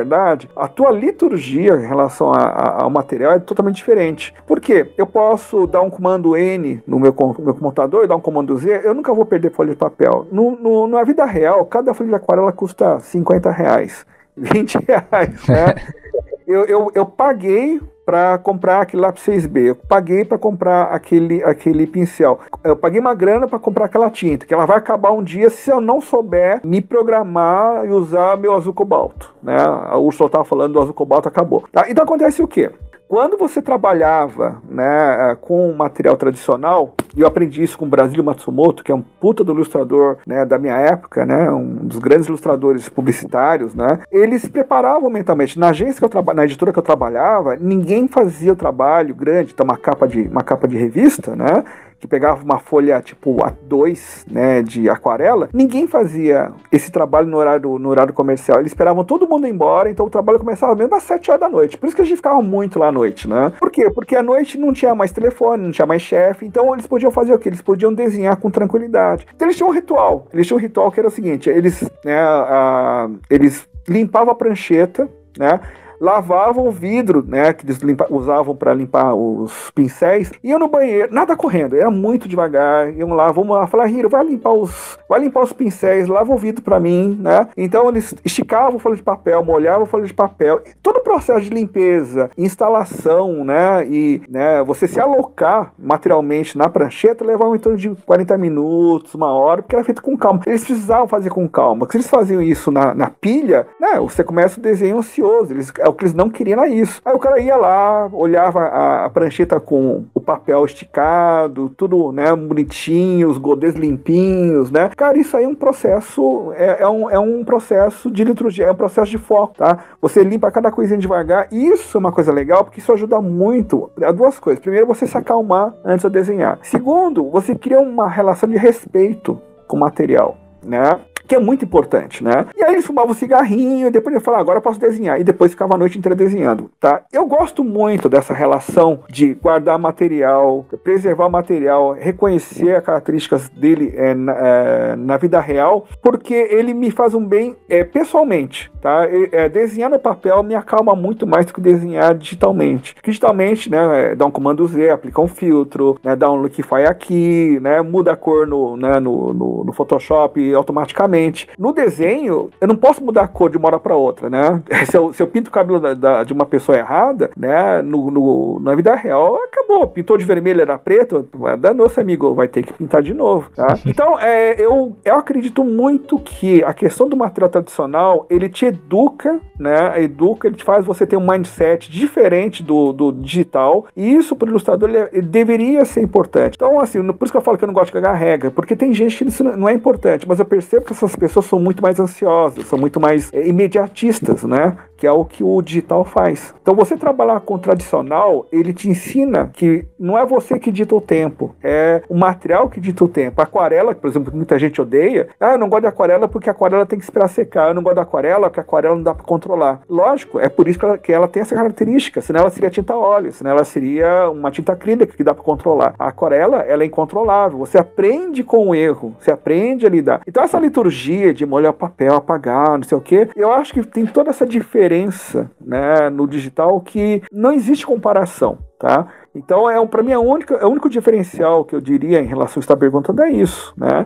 verdade, a tua liturgia em relação a, a, ao material é totalmente diferente. Por quê? Eu posso dar um comando N no meu, no meu computador e dar um comando Z, eu nunca vou perder folha de papel. No, no, na vida real, cada folha de aquarela custa cinquenta reais, vinte reais, né? eu, eu, eu paguei para comprar aquele lápis seis B, eu paguei para comprar aquele, aquele pincel, eu paguei uma grana para comprar aquela tinta, que ela vai acabar um dia se eu não souber me programar e usar meu azul cobalto, né? A Úrsula estava falando do azul cobalto, acabou. Tá? Então acontece o quê? Quando você trabalhava, né, com material tradicional, e eu aprendi isso com o Brasílio Matsumoto, que é um puta do ilustrador, né, da minha época, né, um dos grandes ilustradores publicitários, né, eles preparavam mentalmente. Na agência que eu trabalhava, na editora que eu trabalhava, ninguém fazia o trabalho grande, então uma capa de, uma capa de revista, né, que pegava uma folha tipo A dois, né, de aquarela, ninguém fazia esse trabalho no horário, no horário comercial. Eles esperavam todo mundo ir embora, então o trabalho começava mesmo às sete horas da noite. Por isso que a gente ficava muito lá à noite, né? Por quê? Porque à noite não tinha mais telefone, não tinha mais chefe, então eles podiam fazer o quê? Eles podiam desenhar com tranquilidade. Então eles tinham um ritual. Eles tinham um ritual que era o seguinte, eles, né, a, eles limpavam a prancheta, né, lavavam o vidro, né, que eles limpa, usavam para limpar os pincéis, iam no banheiro, nada correndo, era muito devagar, iam lá, vamos lá, falar, Hiro, vai limpar os, vai limpar os pincéis, lava o vidro para mim, né? Então eles esticavam folha de papel, molhavam folha de papel, todo o processo de limpeza, instalação, né, e, né, você se alocar materialmente na prancheta levava em torno de quarenta minutos, uma hora, porque era feito com calma. Eles precisavam fazer com calma, porque se eles faziam isso na, na pilha, né, você começa o desenho ansioso, eles o que eles não queriam era isso. Aí o cara ia lá, olhava a, a prancheta com o papel esticado, tudo, né, bonitinho, os godês limpinhos, né? Cara, isso aí é um processo, é, é, um, é um processo de liturgia, é um processo de foco, tá? Você limpa cada coisinha devagar. Isso é uma coisa legal, porque isso ajuda muito a duas coisas. Primeiro, você se acalmar antes de desenhar. Segundo, você cria uma relação de respeito com o material, né? Que é muito importante, né? E aí eles fumavam um cigarrinho, e depois ele falava, agora eu posso desenhar, e depois ficava a noite inteira desenhando, tá? Eu gosto muito dessa relação de guardar material, preservar o material, reconhecer as características dele é, na, é, na vida real, porque ele me faz um bem é, pessoalmente, tá? E, é, desenhar no papel me acalma muito mais do que desenhar digitalmente. Digitalmente, né, é, dá um comando Z, aplica um filtro, né, dá um Lookify aqui, né, muda a cor no, né, no, no, no Photoshop automaticamente. No desenho, eu não posso mudar a cor de uma hora para outra, né? Se eu, se eu pinto o cabelo da, da, de uma pessoa errada, né? No, no, na vida real, acabou. Pintou de vermelho, era preto, danou-se, amigo, vai ter que pintar de novo, tá? Então, é, eu, eu acredito muito que a questão do material tradicional, ele te educa, né? Educa, ele te faz você ter um mindset diferente do, do digital, e isso, para o ilustrador, ele, ele deveria ser importante. Então, assim, por isso que eu falo que eu não gosto de cagar regra, porque tem gente que isso não é importante, mas eu percebo que essas as pessoas são muito mais ansiosas, são muito mais é, imediatistas, né? Que é o que o digital faz. Então, você trabalhar com o tradicional, ele te ensina que não é você que dita o tempo, é o material que dita o tempo. A aquarela, por exemplo, muita gente odeia, ah, eu não gosto de aquarela porque a aquarela tem que esperar secar, eu não gosto da aquarela porque a aquarela não dá para controlar. Lógico, é por isso que ela, que ela tem essa característica, senão ela seria tinta óleo, senão ela seria uma tinta acrílica que dá para controlar. A aquarela, ela é incontrolável, você aprende com o erro, você aprende a lidar. Então, essa liturgia de molhar papel, apagar, não sei o que, eu acho que tem toda essa diferença, né, no digital que não existe comparação, tá? Então, é, para mim, é o único, é o único diferencial que eu diria em relação a esta pergunta é isso, né?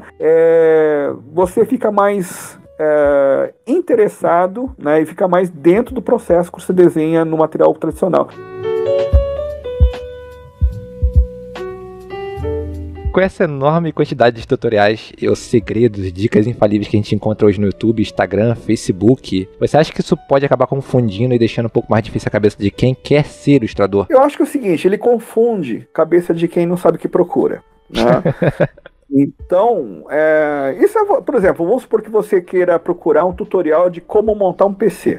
É, você fica mais é, interessado, né, e fica mais dentro do processo que você desenha no material tradicional. Com essa enorme quantidade de tutoriais, os segredos, dicas infalíveis que a gente encontra hoje no YouTube, Instagram, Facebook, você acha que isso pode acabar confundindo e deixando um pouco mais difícil a cabeça de quem quer ser ilustrador? Eu acho que é o seguinte, ele confunde a cabeça de quem não sabe o que procura, né? Então, é, isso é, por exemplo, vamos supor que você queira procurar um tutorial de como montar um P C.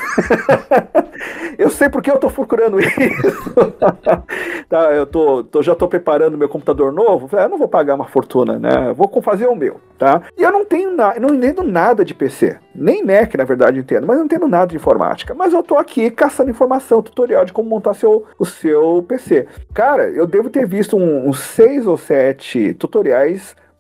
Eu sei porque eu tô procurando isso. Tá, eu tô, tô, já tô preparando meu computador novo. Eu não vou pagar uma fortuna, né? Eu vou fazer o meu, tá? E eu não tenho nada, não entendo nada de P C. Nem Mac, na verdade, entendo, mas eu não entendo nada de informática. Mas eu tô aqui caçando informação, tutorial de como montar seu, o seu P C. Cara, eu devo ter visto um, uns seis ou sete tutoriais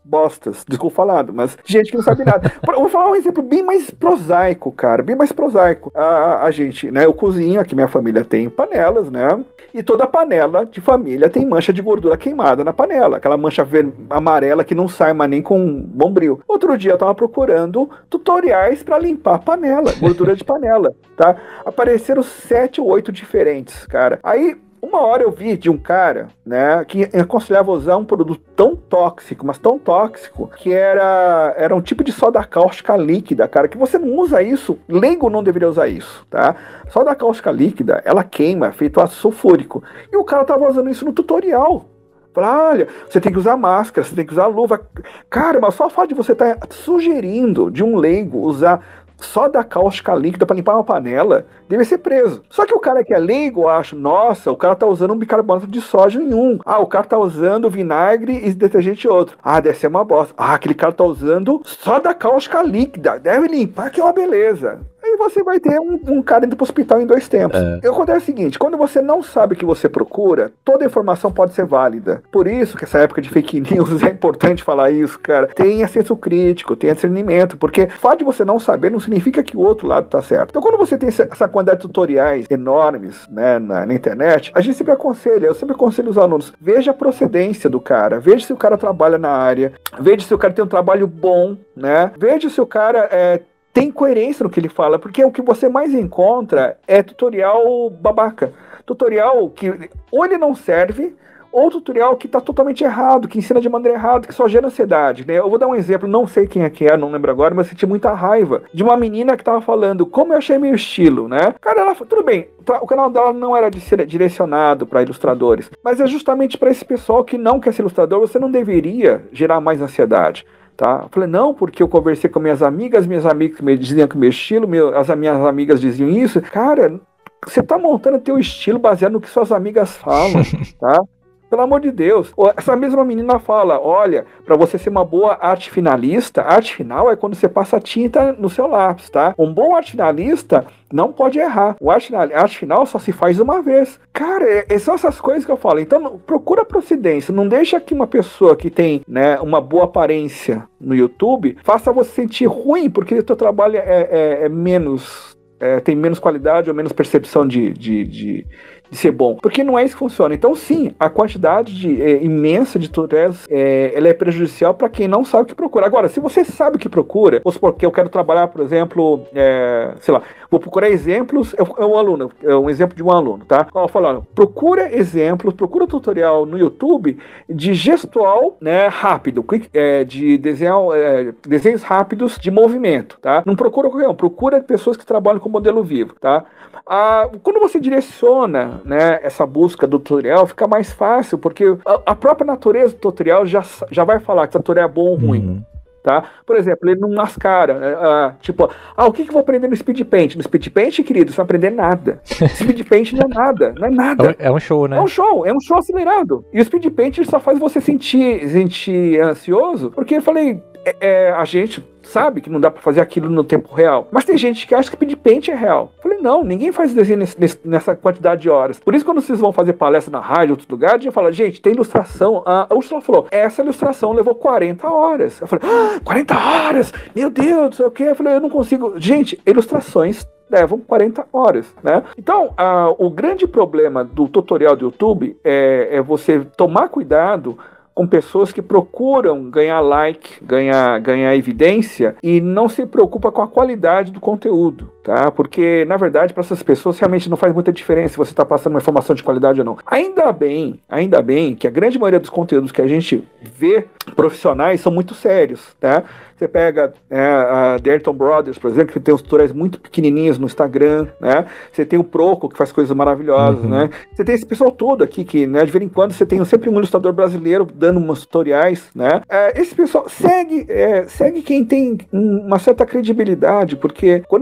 bostas, desculpa falado, mas gente que não sabe nada. Eu vou falar um exemplo bem mais prosaico, cara, bem mais prosaico. A, a gente, né, eu cozinho, aqui minha família tem panelas, né, e toda panela de família tem mancha de gordura queimada na panela, aquela mancha ver- amarela que não sai mais nem com bombril. Outro dia eu tava procurando tutoriais para limpar a panela, gordura de panela, tá? Apareceram sete ou oito diferentes, cara. Aí, uma hora eu vi de um cara, né, que aconselhava usar um produto tão tóxico, mas tão tóxico, que era, era um tipo de soda cáustica líquida, cara, que você não usa isso, leigo não deveria usar isso, tá? Soda cáustica líquida, ela queima, é feito ácido sulfúrico. E o cara tava usando isso no tutorial. Fala, olha, você tem que usar máscara, você tem que usar luva. Cara, mas só o fato de você estar tá sugerindo de um leigo usar soda cáustica líquida para limpar uma panela, deve ser preso. Só que o cara que é leigo acha, nossa, o cara tá usando um bicarbonato de sódio em um. Ah, o cara tá usando vinagre e detergente outro. Ah, deve ser uma bosta. Ah, aquele cara tá usando soda cáustica líquida, deve limpar, que é uma beleza. Aí você vai ter um, um cara indo pro hospital em dois tempos. É. O que acontece é o seguinte, quando você não sabe o que você procura, toda informação pode ser válida. Por isso que essa época de fake news é importante falar isso, cara. Tenha senso crítico, tenha discernimento, porque o fato de você não saber não significa que o outro lado tá certo. Então quando você tem essa quantidade de tutoriais enormes, né, na, na internet, a gente sempre aconselha, eu sempre aconselho os alunos, veja a procedência do cara, veja se o cara trabalha na área, veja se o cara tem um trabalho bom, né, veja se o cara é, tem coerência no que ele fala, porque o que você mais encontra é tutorial babaca. Tutorial que ou ele não serve, ou tutorial que está totalmente errado, que ensina de maneira errada, que só gera ansiedade, né? Eu vou dar um exemplo, não sei quem é que é, não lembro agora, mas senti muita raiva de uma menina que estava falando como eu achei meu estilo, né? Cara, ela, tudo bem, o canal dela não era direcionado para ilustradores, mas é justamente para esse pessoal que não quer ser ilustrador, você não deveria gerar mais ansiedade. Tá? Eu falei, não, porque eu conversei com minhas amigas, minhas amigas me diziam que o meu estilo, meu, as minhas amigas diziam isso. Cara, você tá montando teu estilo baseado no que suas amigas falam, tá? Pelo amor de Deus. Essa mesma menina fala, olha, para você ser uma boa arte finalista, arte final é quando você passa tinta no seu lápis, tá? Um bom arte finalista não pode errar. O arte, arte final só se faz uma vez. Cara, é, são essas coisas que eu falo. Então, procura procedência. Não deixa que uma pessoa que tem, né, uma boa aparência no YouTube faça você sentir ruim porque o teu trabalho é, é, é menos... É, tem menos qualidade ou menos percepção de... de, de de ser bom, porque não é isso que funciona. Então sim, a quantidade de, é, imensa de tutoriais é, ela é prejudicial para quem não sabe o que procura. Agora, se você sabe o que procura, vamos supor que eu quero trabalhar, por exemplo, é, sei lá, vou procurar exemplos, é um aluno, é um exemplo de um aluno, tá? Eu falo, olha, procura exemplos, procura tutorial no YouTube de gestual, né, rápido, quick, é, de desenho, é, desenhos rápidos de movimento, tá? Não procura qualquer um, procura pessoas que trabalham com modelo vivo, tá? Ah, quando você direciona, né, essa busca do tutorial, fica mais fácil, porque a, a própria natureza do tutorial já, já vai falar que o tutorial é bom ou ruim. Uhum. Tá? Por exemplo, ele não mascara, uh, tipo, ah, o que, que eu vou aprender no Speed Paint? No Speed Paint, querido, você não vai aprender nada. Speed Paint não é nada, não é nada. É um show, né? É um show, é um show acelerado. E o Speed Paint só faz você sentir, sentir ansioso, porque eu falei, é, é, a gente sabe que não dá pra fazer aquilo no tempo real, mas tem gente que acha que Speed Paint é real. Eu falei, não, ninguém faz desenho nesse, nesse, nessa quantidade de horas. Por isso, quando vocês vão fazer palestra na rádio ou outro lugar, a gente fala, gente, tem ilustração. A Úrsula falou, essa ilustração levou quarenta horas. Eu falei, ah, quarenta horas? Meu Deus, não sei o que. Eu falei, eu não consigo. Gente, ilustrações levam quarenta horas, né? Então, a, o grande problema do tutorial do YouTube é, é você tomar cuidado com pessoas que procuram ganhar like, ganhar, ganhar evidência e não se preocupa com a qualidade do conteúdo, tá? Porque, na verdade, para essas pessoas realmente não faz muita diferença se você está passando uma informação de qualidade ou não. Ainda bem, ainda bem que a grande maioria dos conteúdos que a gente vê profissionais são muito sérios, tá? Você pega é, a The Ayrton Brothers, por exemplo, que tem uns tutoriais muito pequenininhos no Instagram, né? Você tem o Proco, que faz coisas maravilhosas, uhum. né? Você tem esse pessoal todo aqui, que, né, de vez em quando você tem sempre um ilustrador brasileiro dando umas tutoriais, né? É, esse pessoal segue, é, segue quem tem uma certa credibilidade, porque quando você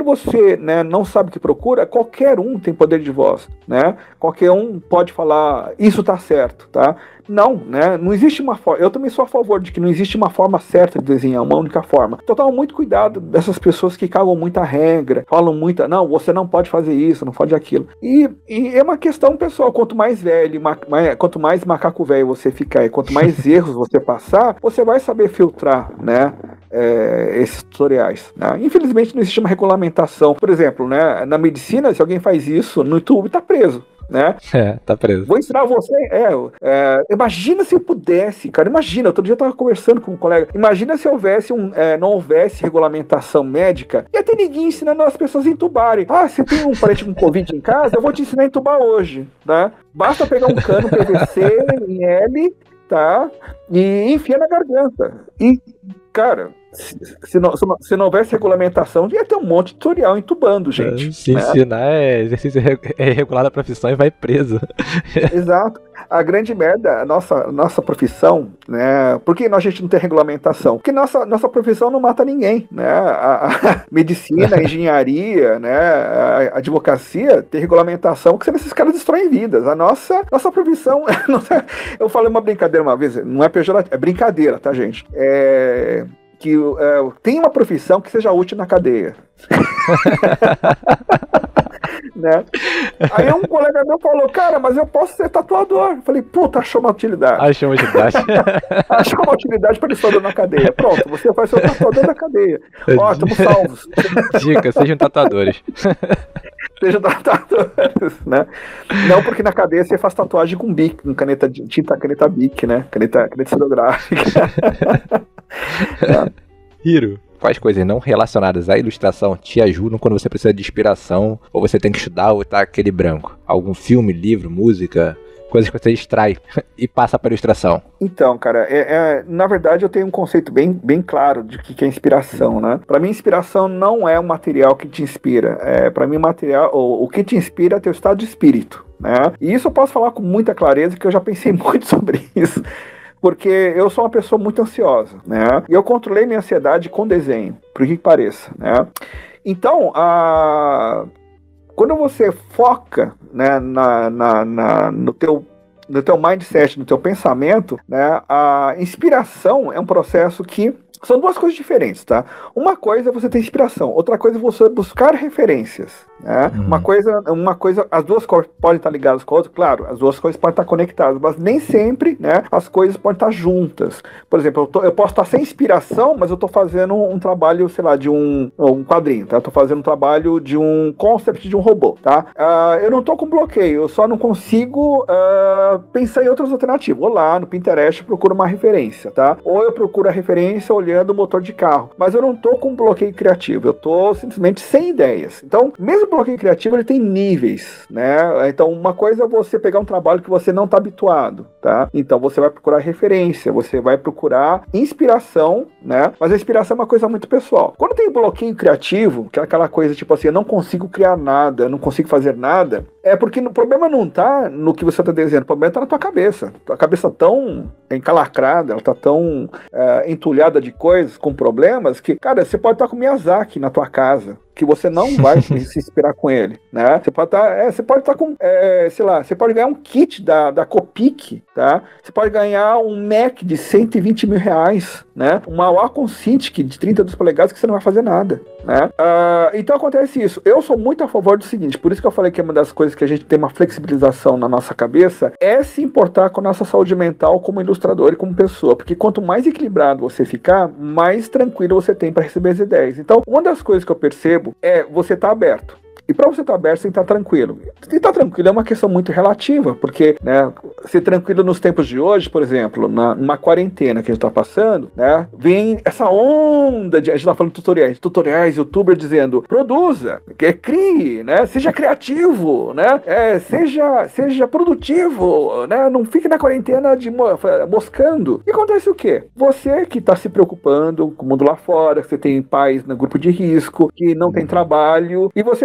você, né, não sabe o que procura, qualquer um tem poder de voz, né? Qualquer um pode falar, isso tá certo, tá? Não, né? Não existe uma forma. Eu também sou a favor de que não existe uma forma certa de desenhar, uma única forma. Então toma muito cuidado dessas pessoas que cagam muita regra, falam muita, não, você não pode fazer isso, não pode aquilo. E, e é uma questão pessoal, quanto mais velho, ma, mais, quanto mais macaco velho você ficar e quanto mais erros você passar, você vai saber filtrar, né? É, esses tutoriais, né? Infelizmente não existe uma regulamentação. Por exemplo, né, na medicina, se alguém faz isso no YouTube, tá preso. Né? É, tá preso. Vou ensinar você. É, é, imagina se eu pudesse, cara. Imagina, outro dia eu tava conversando com um colega. Imagina se houvesse um, é, não houvesse regulamentação médica. Ia ter ninguém ensinando as pessoas a entubarem. Ah, você tem um parente com Covid em casa? Eu vou te ensinar a entubar hoje, né? Basta pegar um cano P V C em L, tá? E enfia na garganta. E, cara, Se, se, não, se, não, se não houvesse regulamentação, ia ter um monte de tutorial entubando, gente. Se né? ensinar é exercício é irregular da profissão e vai preso. Exato. A grande merda, a nossa, nossa profissão, né? Por que a gente não tem regulamentação? Porque nossa, nossa profissão não mata ninguém, né? A, a medicina, a engenharia, né? A advocacia tem regulamentação, porque senão esses caras destroem vidas. A nossa, nossa profissão, eu falei uma brincadeira uma vez, não é pejorativo, é brincadeira, tá, gente? É... que é, tem uma profissão que seja útil na cadeia. Né? Aí um colega meu falou, cara, mas eu posso ser tatuador. Eu falei, puta, achou uma utilidade. Achou uma utilidade. Achou uma utilidade para tatuador na cadeia. Pronto, você vai ser o tatuador da cadeia. Ó, estamos salvos. Dica, sejam tatuadores. Sejam tatuadores, né? Não, porque na cadeia você faz tatuagem com bic, com caneta, tinta caneta bic, né? Caneta, caneta fotográfica. Hiro, quais coisas não relacionadas à ilustração te ajudam quando você precisa de inspiração, ou você tem que estudar ou tá aquele branco? Algum filme, livro, música, coisas que você extrai e passa para ilustração? Então, cara, é, é, na verdade eu tenho um conceito bem, bem claro de que é inspiração, né? Para mim, inspiração não é um material que te inspira. É, para mim, material, o, o que te inspira é teu estado de espírito, né? E isso eu posso falar com muita clareza, que eu já pensei muito sobre isso. Porque eu sou uma pessoa muito ansiosa, né? E eu controlei minha ansiedade com desenho, por que que pareça, né? Então, a... quando você foca, né, na, na, na, no teu no teu mindset, no teu pensamento, né, a inspiração é um processo que são duas coisas diferentes, tá? Uma coisa é você ter inspiração, outra coisa é você buscar referências, né? Uhum. Uma coisa, uma coisa, as duas coisas podem estar ligadas com a outra, claro, as duas coisas podem estar conectadas, mas nem sempre, né, as coisas podem estar juntas. Por exemplo, eu, tô, eu posso estar sem inspiração, mas eu estou fazendo um, um trabalho, sei lá, de um, um quadrinho, tá? Eu tô fazendo um trabalho de um concept de um robô, tá? Uh, eu não estou com bloqueio, eu só não consigo uh, pensar em outras alternativas. Vou lá no Pinterest, procuro uma referência, tá? Ou eu procuro a referência olhando o motor de carro, mas eu não tô com bloqueio criativo, eu tô simplesmente sem ideias. Então, mesmo o bloqueio criativo, ele tem níveis, né? Então, uma coisa é você pegar um trabalho que você não tá habituado, tá? Então, você vai procurar referência, você vai procurar inspiração, né? Mas a inspiração é uma coisa muito pessoal. Quando tem bloqueio criativo, que é aquela coisa tipo assim, eu não consigo criar nada, eu não consigo fazer nada, é porque o problema não tá no que você tá desenhando, o problema tá na tua cabeça. Tua cabeça tão encalacrada, ela tá tão é, entulhada de coisas, com problemas, que, cara, você pode estar com Miyazaki na tua casa, que você não vai se inspirar com ele, né? Você pode estar, é, você pode estar com, é, sei lá, você pode ganhar um kit da, da Copic, tá? Você pode ganhar um Mac de cento e vinte mil reais, né? Uma Wacom Cintiq de trinta e dois polegadas que você não vai fazer nada, né? Uh, então acontece isso. Eu sou muito a favor do seguinte, por isso que eu falei que é uma das coisas que a gente tem uma flexibilização na nossa cabeça, é se importar com a nossa saúde mental como ilustrador e como pessoa, porque quanto mais equilibrado você ficar, mais tranquilo você tem para receber as ideias. Então, uma das coisas que eu percebo é você estar aberto. E para você estar aberto, você tem que estar tranquilo. E estar tranquilo é uma questão muito relativa, porque, né, ser tranquilo nos tempos de hoje, por exemplo, na, numa quarentena que a gente está passando, né, vem essa onda de, a gente está falando de tutoriais, tutoriais, youtuber dizendo, produza, que crie, né, seja criativo, né, é, seja, seja produtivo, né, não fique na quarentena de mo- moscando. E acontece o quê? Você que está se preocupando com o mundo lá fora, que você tem pais no grupo de risco, que não tem trabalho, e você fala, cara,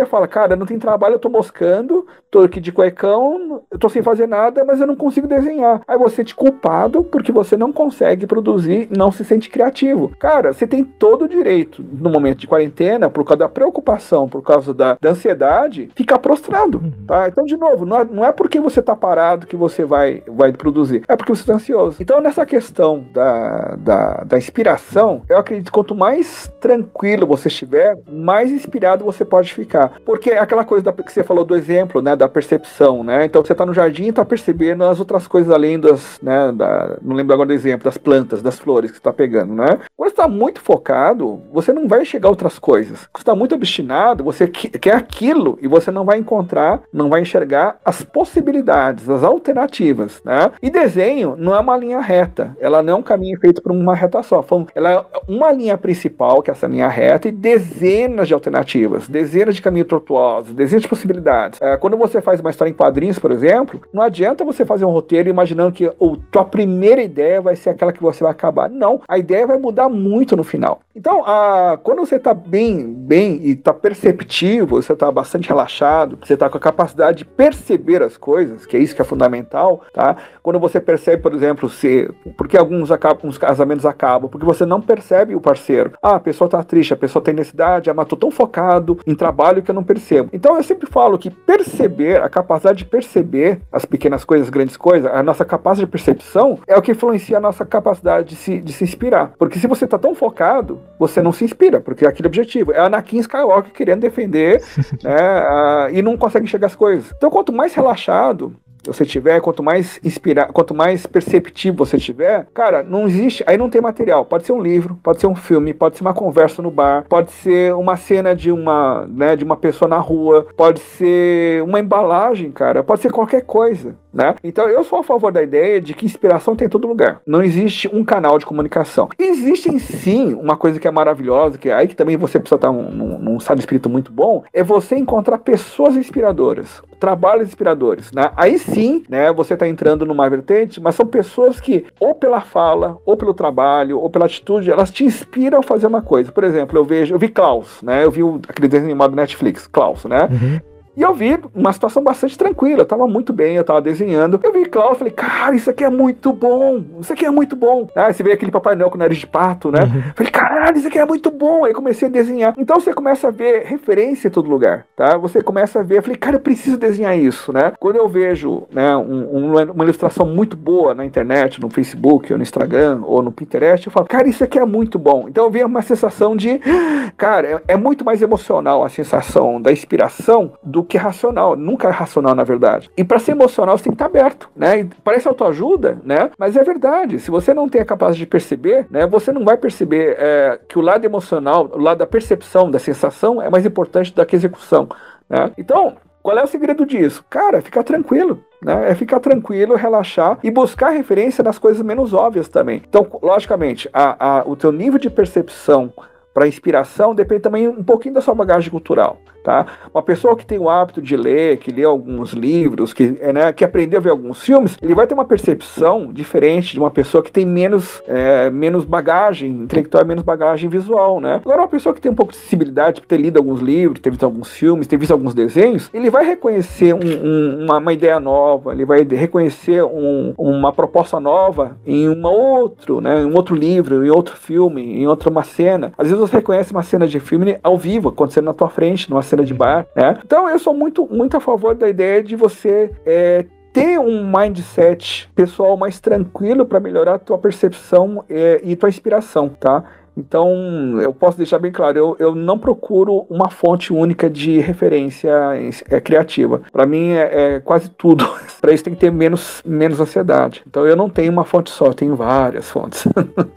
cara, não tem trabalho, eu tô moscando, tô aqui de cuecão, eu tô sem fazer nada, mas eu não consigo desenhar. Aí você sente culpado porque você não consegue produzir, não se sente criativo. Cara, você tem todo o direito, no momento de quarentena, por causa da preocupação, por causa da, da ansiedade, ficar prostrado, tá? Então, de novo, não é, não é porque você tá parado que você vai, vai produzir, é porque você tá ansioso. Então, nessa questão da, da, da inspiração, eu acredito que quanto mais tranquilo você estiver, mais inspirado você pode ficar. Porque é aquela coisa da, que você falou do exemplo, né, da percepção, né? Então, você tá no jardim e tá percebendo as outras coisas além das, né, da, não lembro agora do exemplo, das plantas, das flores que você tá pegando, né? Quando você tá muito focado, você não vai chegar a outras coisas. Quando você tá muito obstinado, você quer aquilo e você não vai encontrar, não vai enxergar as possibilidades, as alternativas, né? E desenho não é uma linha reta, ela não é um caminho feito por uma reta só. Ela é uma linha principal, que é essa linha reta, e dezenas de alternativas, dezenas de caminhos tortuosos, dezenas de possibilidades. É, quando você faz uma história em quadrinhos, por exemplo, não adianta você fazer um roteiro imaginando que a tua primeira ideia vai ser aquela que você vai acabar. Não, a ideia vai mudar muito no final. Então, a, quando você está bem, bem e está perceptivo, você está bastante relaxado, você está com a capacidade de perceber as coisas, que é isso que é fundamental, tá? Quando você percebe, por exemplo, se, porque alguns, acabam, alguns casamentos acabam, porque você não percebe o parceiro. Ah, a pessoa está triste, a pessoa tem necessidade, ah, mas estou tão focado em trabalho que eu não percebo. Então, eu sempre falo que perceber, a capacidade de perceber as pequenas coisas, as grandes coisas, a nossa capacidade de percepção é o que influencia a nossa capacidade de se, de se inspirar. Porque se você está tão focado, você não se inspira, porque é aquele objetivo. É Anakin Skywalker querendo defender né, a, e não consegue enxergar as coisas. Então, quanto mais relaxado você tiver, quanto mais inspirar, quanto mais perceptivo você tiver, cara, não existe, aí não tem material. Pode ser um livro, pode ser um filme, pode ser uma conversa no bar, pode ser uma cena de uma, né, de uma pessoa na rua, pode ser uma embalagem, cara, pode ser qualquer coisa, né? Então eu sou a favor da ideia de que inspiração tem em todo lugar. Não existe um canal de comunicação. Existe sim uma coisa que é maravilhosa, que é aí que também você precisa estar num, num, num estado de espírito muito bom, é você encontrar pessoas inspiradoras, trabalhos inspiradores, né? Aí sim, né, você está entrando numa vertente, mas são pessoas que, ou pela fala, ou pelo trabalho, ou pela atitude, elas te inspiram a fazer uma coisa. Por exemplo, eu vejo, eu vi Klaus, né? Eu vi o, aquele desenho animado Netflix, Klaus, né? Uhum. E eu vi uma situação bastante tranquila, eu tava muito bem, eu tava desenhando. Eu vi Klaus, falei, cara, isso aqui é muito bom, isso aqui é muito bom. Aí você vê aquele Papai Noel com nariz de pato, né? Uhum. Falei, caralho, isso aqui é muito bom. Aí comecei a desenhar. Então você começa a ver referência em todo lugar, tá? Você começa a ver, eu falei, cara, eu preciso desenhar isso, né? Quando eu vejo, né, um, um, uma ilustração muito boa na internet, no Facebook, ou no Instagram, ou no Pinterest, eu falo, cara, isso aqui é muito bom. Então eu vi uma sensação de, cara, é, é muito mais emocional a sensação da inspiração do que racional, nunca é racional na verdade. E para ser emocional você tem que estar aberto, né? E parece autoajuda, né? Mas é verdade. Se você não tem a capacidade de perceber, né? Você não vai perceber é, que o lado emocional, o lado da percepção, da sensação é mais importante do que a execução, né? Então, qual é o segredo disso? Cara, ficar tranquilo, né? É ficar tranquilo, relaxar e buscar referência nas coisas menos óbvias também. Então, logicamente, a, a, o teu nível de percepção para inspiração depende também um pouquinho da sua bagagem cultural, tá? Uma pessoa que tem o hábito de ler, que lê alguns livros, que, né, que aprendeu a ver alguns filmes, ele vai ter uma percepção diferente de uma pessoa que tem menos, é, menos bagagem intelectual e menos bagagem visual, né? Agora, uma pessoa que tem um pouco de sensibilidade, por ter lido alguns livros, ter visto alguns filmes, ter visto alguns desenhos, ele vai reconhecer um, um, uma, uma ideia nova, ele vai reconhecer um, uma proposta nova em uma outro, né, em um outro livro, em outro filme, em outra uma cena. Às vezes você reconhece uma cena de filme ao vivo, acontecendo na tua frente, numa cena de bar, né? Então eu sou muito, muito a favor da ideia de você é, ter um mindset pessoal mais tranquilo para melhorar a tua percepção é, e tua inspiração, tá? Então, eu posso deixar bem claro, eu, eu não procuro uma fonte única de referência é, criativa. Para mim, é, é quase tudo. Para isso tem que ter menos, menos ansiedade. Então, eu não tenho uma fonte só, eu tenho várias fontes.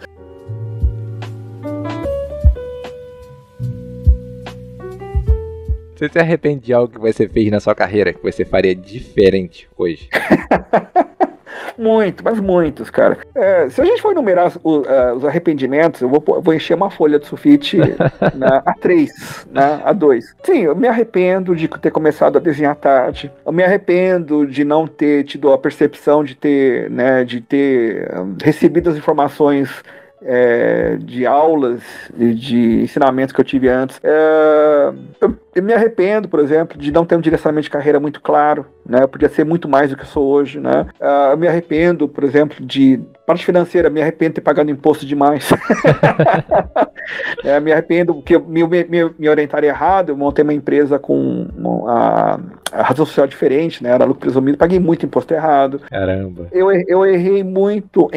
Você se arrepende de algo que você fez na sua carreira, que você faria diferente hoje? Muito, mas muitos, cara. É, se a gente for enumerar os, uh, os arrependimentos, eu vou, vou encher uma folha de sulfite na A três, na A dois. Sim, eu me arrependo de ter começado a desenhar tarde. Eu me arrependo de não ter tido a percepção de ter, né, de ter um, recebido as informações é, de aulas e de ensinamentos que eu tive antes. É, eu, eu me arrependo, por exemplo, de não ter um direcionamento de carreira muito claro, né? Eu podia ser muito mais do que eu sou hoje, né? É, eu me arrependo, por exemplo, de parte financeira, me arrependo de ter pagado imposto demais. é, me arrependo porque me, me, me orientaram errado, eu montei uma empresa com uma, a razão social diferente, né? Era lucro presumido, paguei muito imposto errado. Caramba. Eu, eu errei muito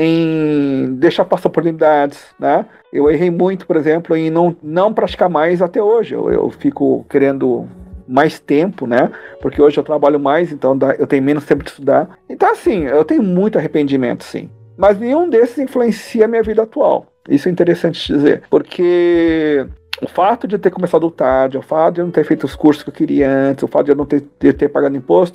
em deixar passar oportunidades, né? Eu errei muito, por exemplo, em não, não praticar mais até hoje. Eu, eu fico querendo mais tempo, né? Porque hoje eu trabalho mais, então eu tenho menos tempo de estudar. Então, assim, eu tenho muito arrependimento, sim. Mas nenhum desses influencia a minha vida atual. Isso é interessante dizer. Porque o fato de eu ter começado tarde, o fato de eu não ter feito os cursos que eu queria antes, o fato de eu não ter, de ter pagado imposto,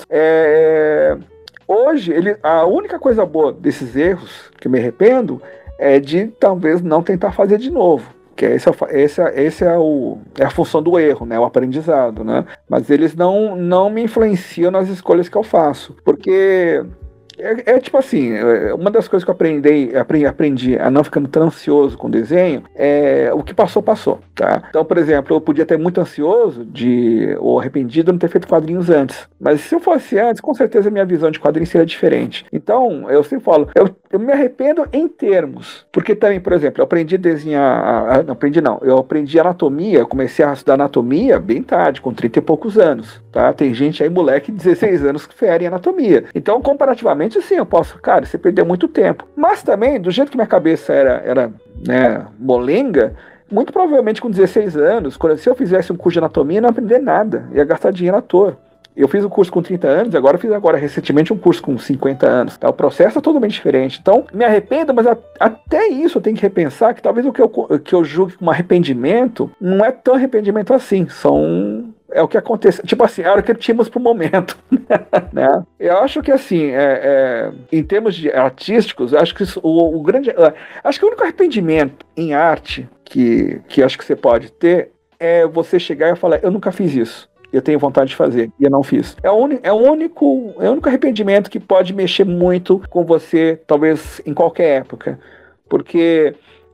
é... hoje, ele, a única coisa boa desses erros que eu me arrependo é de talvez não tentar fazer de novo. Que esse é, esse é, esse é, o, é a função do erro, né? O aprendizado, né? Mas eles não, não me influenciam nas escolhas que eu faço. Porque... É, é tipo assim, uma das coisas que eu aprendi, aprendi, aprendi a não ficar tão ansioso com desenho é o que passou, passou, tá? Então, por exemplo, eu podia ter muito ansioso de, ou arrependido de não ter feito quadrinhos antes. Mas se eu fosse antes, com certeza a minha visão de quadrinhos seria diferente. Então, eu sempre falo, eu, eu me arrependo em termos. Porque também, por exemplo, eu aprendi a desenhar, não aprendi não, eu aprendi anatomia, eu comecei a estudar anatomia bem tarde, com trinta e poucos anos, tá? Tem gente aí, moleque, de dezesseis anos que fere em anatomia. Então, comparativamente, sim, eu posso, cara, você perdeu muito tempo. Mas também, do jeito que minha cabeça era, era né, molenga, muito provavelmente com dezesseis anos, quando, se eu fizesse um curso de anatomia, eu não ia aprender nada, ia gastar dinheiro à toa. Eu fiz o um curso com trinta anos, agora eu fiz agora recentemente um curso com cinquenta anos. Tá? O processo é totalmente diferente. Então, me arrependo, mas a, até isso eu tenho que repensar, que talvez o que eu, que eu julgue como arrependimento não é tão arrependimento assim. São... É o que acontece, tipo assim, era o que tínhamos pro momento, né? Eu acho que assim, é, é, em termos de artísticos, acho que isso, o, o grande, acho que o único arrependimento em arte que, que acho que você pode ter é você chegar e falar, eu nunca fiz isso, eu tenho vontade de fazer e eu não fiz. É o, un, é o único, é o único arrependimento que pode mexer muito com você, talvez em qualquer época, porque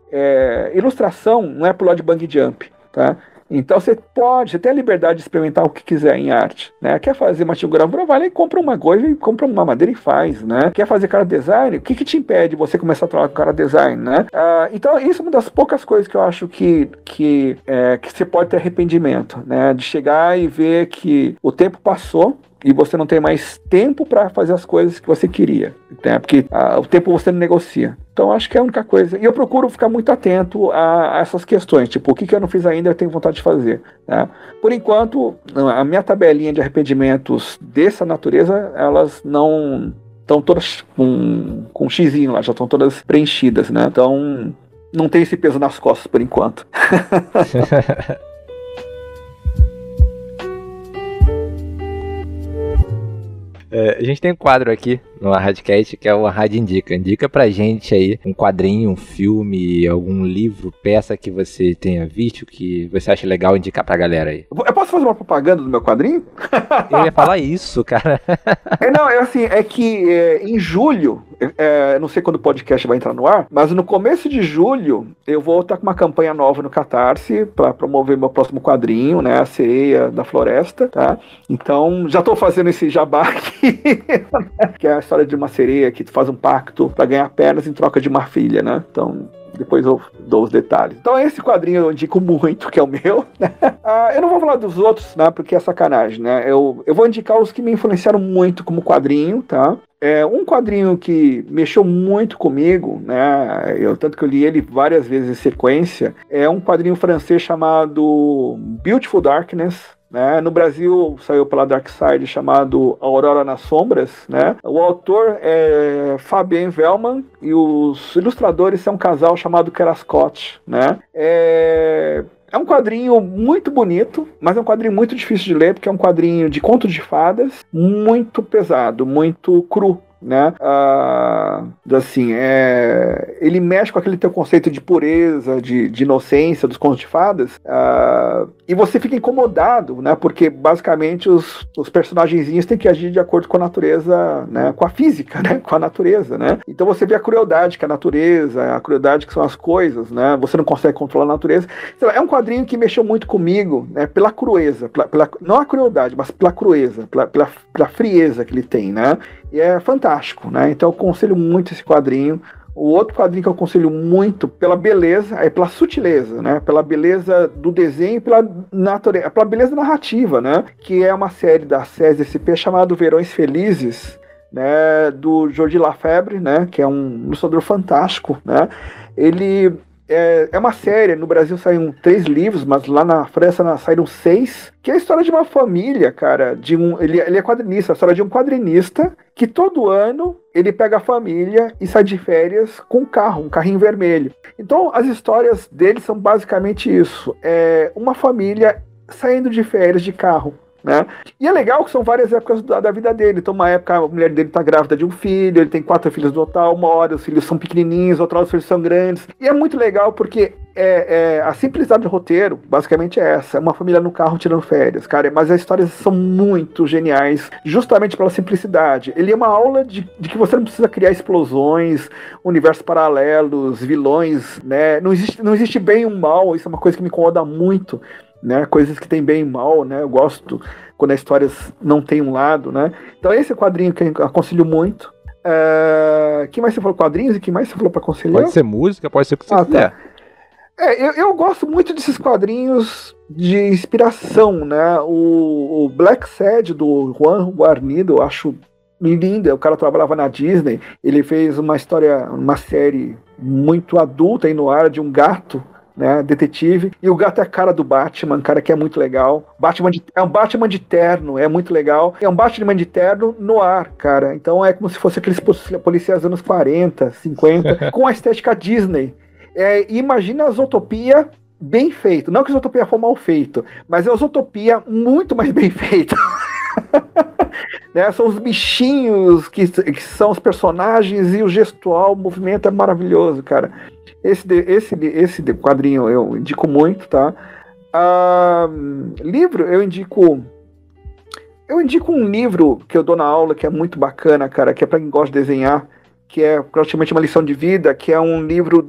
é, ilustração não é pular de bungee jump, tá? Então você pode, você tem a liberdade de experimentar o que quiser em arte, né? Quer fazer uma tipografia, vai lá e compra uma coisa e compra uma madeira e faz, né? Quer fazer cara design, o que que te impede de você começar a trabalhar com cara design, né? Ah, então isso é uma das poucas coisas que eu acho que, que, é, que você pode ter arrependimento, né? De chegar e ver que o tempo passou e você não tem mais tempo para fazer as coisas que você queria, né? Porque ah, o tempo você não negocia. Então acho que é a única coisa. E eu procuro ficar muito atento a, a essas questões, tipo, o que, que eu não fiz ainda eu tenho vontade de fazer, né? Por enquanto, a minha tabelinha de arrependimentos dessa natureza, elas não estão todas com, com um xizinho lá, já estão todas preenchidas, né? Então não tem esse peso nas costas por enquanto. É, a gente tem um quadro aqui no Arradcast que é o Arrad Indica. Indica pra gente aí um quadrinho, um filme, algum livro, peça que você tenha visto, que você acha legal indicar pra galera aí. Eu posso fazer uma propaganda do meu quadrinho? Eu ia falar isso, cara. É, não, é assim, é que é, em julho, é, não sei quando o podcast vai entrar no ar, mas no começo de julho eu vou estar com uma campanha nova no Catarse para promover meu próximo quadrinho, né, A Sereia da Floresta, tá? Então já tô fazendo esse jabá aqui, que é a história de uma sereia que faz um pacto para ganhar pernas em troca de uma filha, né? Então depois eu dou os detalhes. Então esse quadrinho eu indico muito, que é o meu, né? Ah, eu não vou falar dos outros, né? Porque é sacanagem, né? Eu, eu vou indicar os que me influenciaram muito como quadrinho, tá? É um quadrinho que mexeu muito comigo, né? Eu, tanto que eu li ele várias vezes em sequência. É um quadrinho francês chamado Beautiful Darkness. Né? No Brasil saiu pela Dark Side, chamado Aurora nas Sombras, né? O autor é Fabien Velman e os ilustradores são um casal chamado Kerascott, né? É... É um quadrinho muito bonito, mas é um quadrinho muito difícil de ler, porque é um quadrinho de contos de fadas, muito pesado, muito cru, né? Ah, assim, é, ele mexe com aquele teu conceito de pureza, de, de inocência dos contos de fadas, ah, e você fica incomodado, né? Porque basicamente os, os personagenzinhos têm que agir de acordo com a natureza, né? Com a física, né? Com a natureza, né? Então você vê a crueldade que é a natureza, a crueldade que são as coisas, né? Você não consegue controlar a natureza. Então, é um quadrinho que mexeu muito comigo, né? Pela crueza, pela, pela, não a crueldade, mas pela crueza, pela, pela, pela frieza que ele tem, né? E é fantástico, né? Então eu aconselho muito esse quadrinho. O outro quadrinho que eu aconselho muito pela beleza, é pela sutileza, né? Pela beleza do desenho e pela, natureza, pela beleza narrativa, né? Que é uma série da SESI S P chamada Verões Felizes, né? Do Jordi Lafebre, né? Que é um ilustrador fantástico, né? Ele é, é uma série, no Brasil saíram três livros, mas lá na França saíram seis, que é a história de uma família, cara, de um, ele, ele é quadrinista, a história de um quadrinista que todo ano ele pega a família e sai de férias com um carro, um carrinho vermelho. Então as histórias dele são basicamente isso, é uma família saindo de férias de carro, né? E é legal que são várias épocas da, da vida dele. Então uma época a mulher dele tá grávida de um filho, ele tem quatro filhos no total, uma hora os filhos são pequenininhos, outra hora os filhos são grandes. E é muito legal porque é, é, a simplicidade do roteiro basicamente é essa, é uma família no carro tirando férias, cara, mas as histórias são muito geniais justamente pela simplicidade. Ele é uma aula de, de que você não precisa criar explosões, universos paralelos, vilões, né? Não existe, não existe bem e um mal. Isso é uma coisa que me incomoda muito, né? Coisas que tem bem e mal, né? Eu gosto quando as histórias não tem um lado, né? Então esse é o quadrinho que eu aconselho muito. Uh, que mais você falou? Quadrinhos? E que mais você falou para aconselhar? Pode ser música, pode ser o que você ah, quiser. Tá. É, eu, eu gosto muito desses quadrinhos de inspiração, né? O, o Black Sad do Juan Guarnido, eu acho lindo. O cara trabalhava na Disney, ele fez uma história, uma série muito adulta aí no ar de um gato, né, detetive, e o gato é a cara do Batman, cara, que é muito legal. Batman de, é um Batman de terno, é muito legal. É um Batman de terno no ar, cara. Então é como se fosse aqueles policiais dos anos quarenta, cinquenta, com a estética Disney. É, imagina a Zootopia bem feito. Não que a Zootopia for mal feito, mas é a Zootopia muito mais bem feita. Né, são os bichinhos que, que são os personagens, e o gestual, o movimento é maravilhoso, cara. Esse, esse, esse quadrinho eu indico muito, tá? Ah, livro, eu indico... Eu indico um livro que eu dou na aula, que é muito bacana, cara, que é pra quem gosta de desenhar, que é praticamente uma lição de vida, que é um livro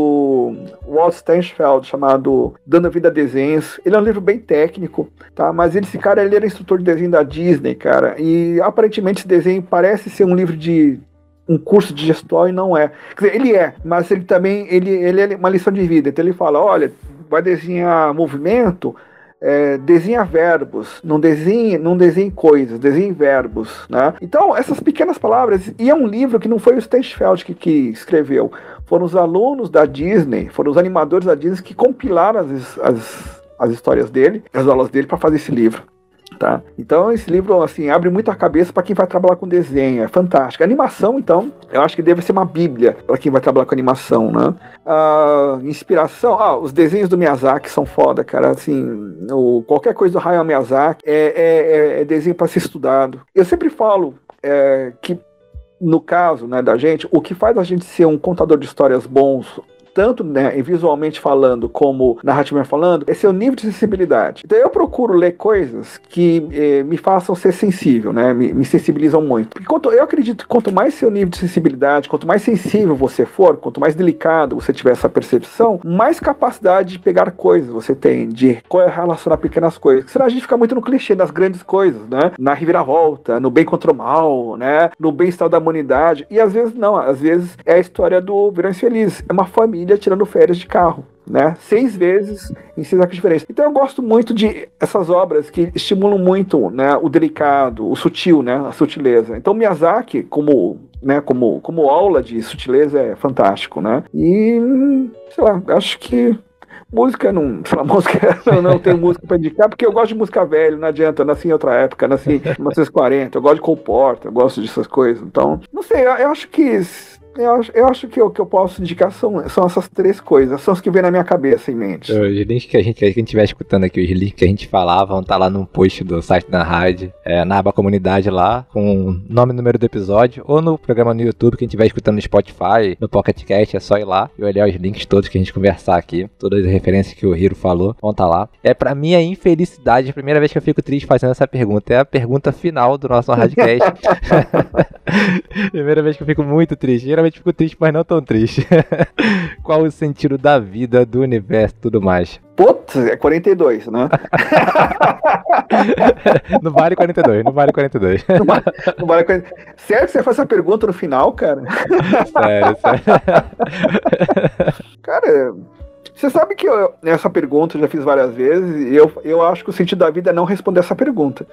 do Walt Stanfeld, chamado Dando Vida a Desenhos. Ele é um livro bem técnico, tá? Mas esse cara, ele era instrutor de desenho da Disney, cara, e aparentemente esse desenho parece ser um livro de um curso de gestual e não é. Quer dizer, ele é, mas ele também, ele, ele é uma lição de vida. Então ele fala, olha, vai desenhar movimento, É, desenha verbos, não desenhe, não desenhe coisas, desenhe verbos, né? Então, essas pequenas palavras, e é um livro que não foi o Stanfeld que, que escreveu, foram os alunos da Disney, foram os animadores da Disney que compilaram as, as, as histórias dele, as aulas dele, para fazer esse livro. Tá? Então esse livro assim, abre muito a cabeça para quem vai trabalhar com desenho, é fantástico. A animação, então, eu acho que deve ser uma bíblia para quem vai trabalhar com animação, né? Ah, inspiração, ah, os desenhos do Miyazaki são foda, cara, assim, o, qualquer coisa do Hayao Miyazaki é, é, é desenho para ser estudado. Eu sempre falo é, que, no caso, né, da gente, o que faz a gente ser um contador de histórias bons, tanto, né, visualmente falando como narrativamente falando, é seu nível de sensibilidade. Então eu procuro ler coisas que eh, me façam ser sensível, né, me, me sensibilizam muito. Porque quanto, eu acredito que quanto mais seu nível de sensibilidade, quanto mais sensível você for, quanto mais delicado você tiver essa percepção, mais capacidade de pegar coisas você tem, de relacionar pequenas coisas. Senão a gente fica muito no clichê das grandes coisas, né, na reviravolta, no bem contra o mal, né, no bem-estar da humanidade. E às vezes não, às vezes é a história do Verões Felizes. É uma família tirando férias de carro, né? Seis vezes em seis arcos diferentes. Então eu gosto muito de essas obras que estimulam muito, né, o delicado, o sutil, né, a sutileza. Então Miyazaki, como, né, como, como aula de sutileza, é fantástico, né? E, sei lá, acho que música não, sei lá, música, não, não tenho música pra indicar, porque eu gosto de música velha, não adianta, eu nasci em outra época, nasci em mil novecentos e quarenta, eu gosto de Cole Porter, eu gosto dessas coisas, então, não sei, eu, eu acho que Eu acho, eu acho que o que eu posso indicar são, são essas três coisas, são as que vêm na minha cabeça em mente. Os links que a gente, que a gente estiver escutando aqui, os links que a gente falava, vão estar lá no post do site da rádio, é, na aba comunidade lá, com o nome e número do episódio, ou no programa no YouTube, quem estiver escutando no Spotify, no Pocket Cast, é só ir lá e olhar os links todos que a gente conversar aqui, todas as referências que o Hiro falou, vão estar lá. É, pra mim, a infelicidade, a primeira vez que eu fico triste fazendo essa pergunta, é a pergunta final do nosso Radcast. Primeira vez que eu fico muito triste. Geralmente fico triste, mas não tão triste. Qual o sentido da vida, do universo e tudo mais? Putz, é quarenta e dois, né? Não vale quarenta e dois, não vale quarenta e dois. Não vale, não vale quarenta... Sério que você faz essa pergunta no final, cara? Sério, sério. Cara, você sabe que eu, essa pergunta eu já fiz várias vezes e eu, eu acho que o sentido da vida é não responder essa pergunta.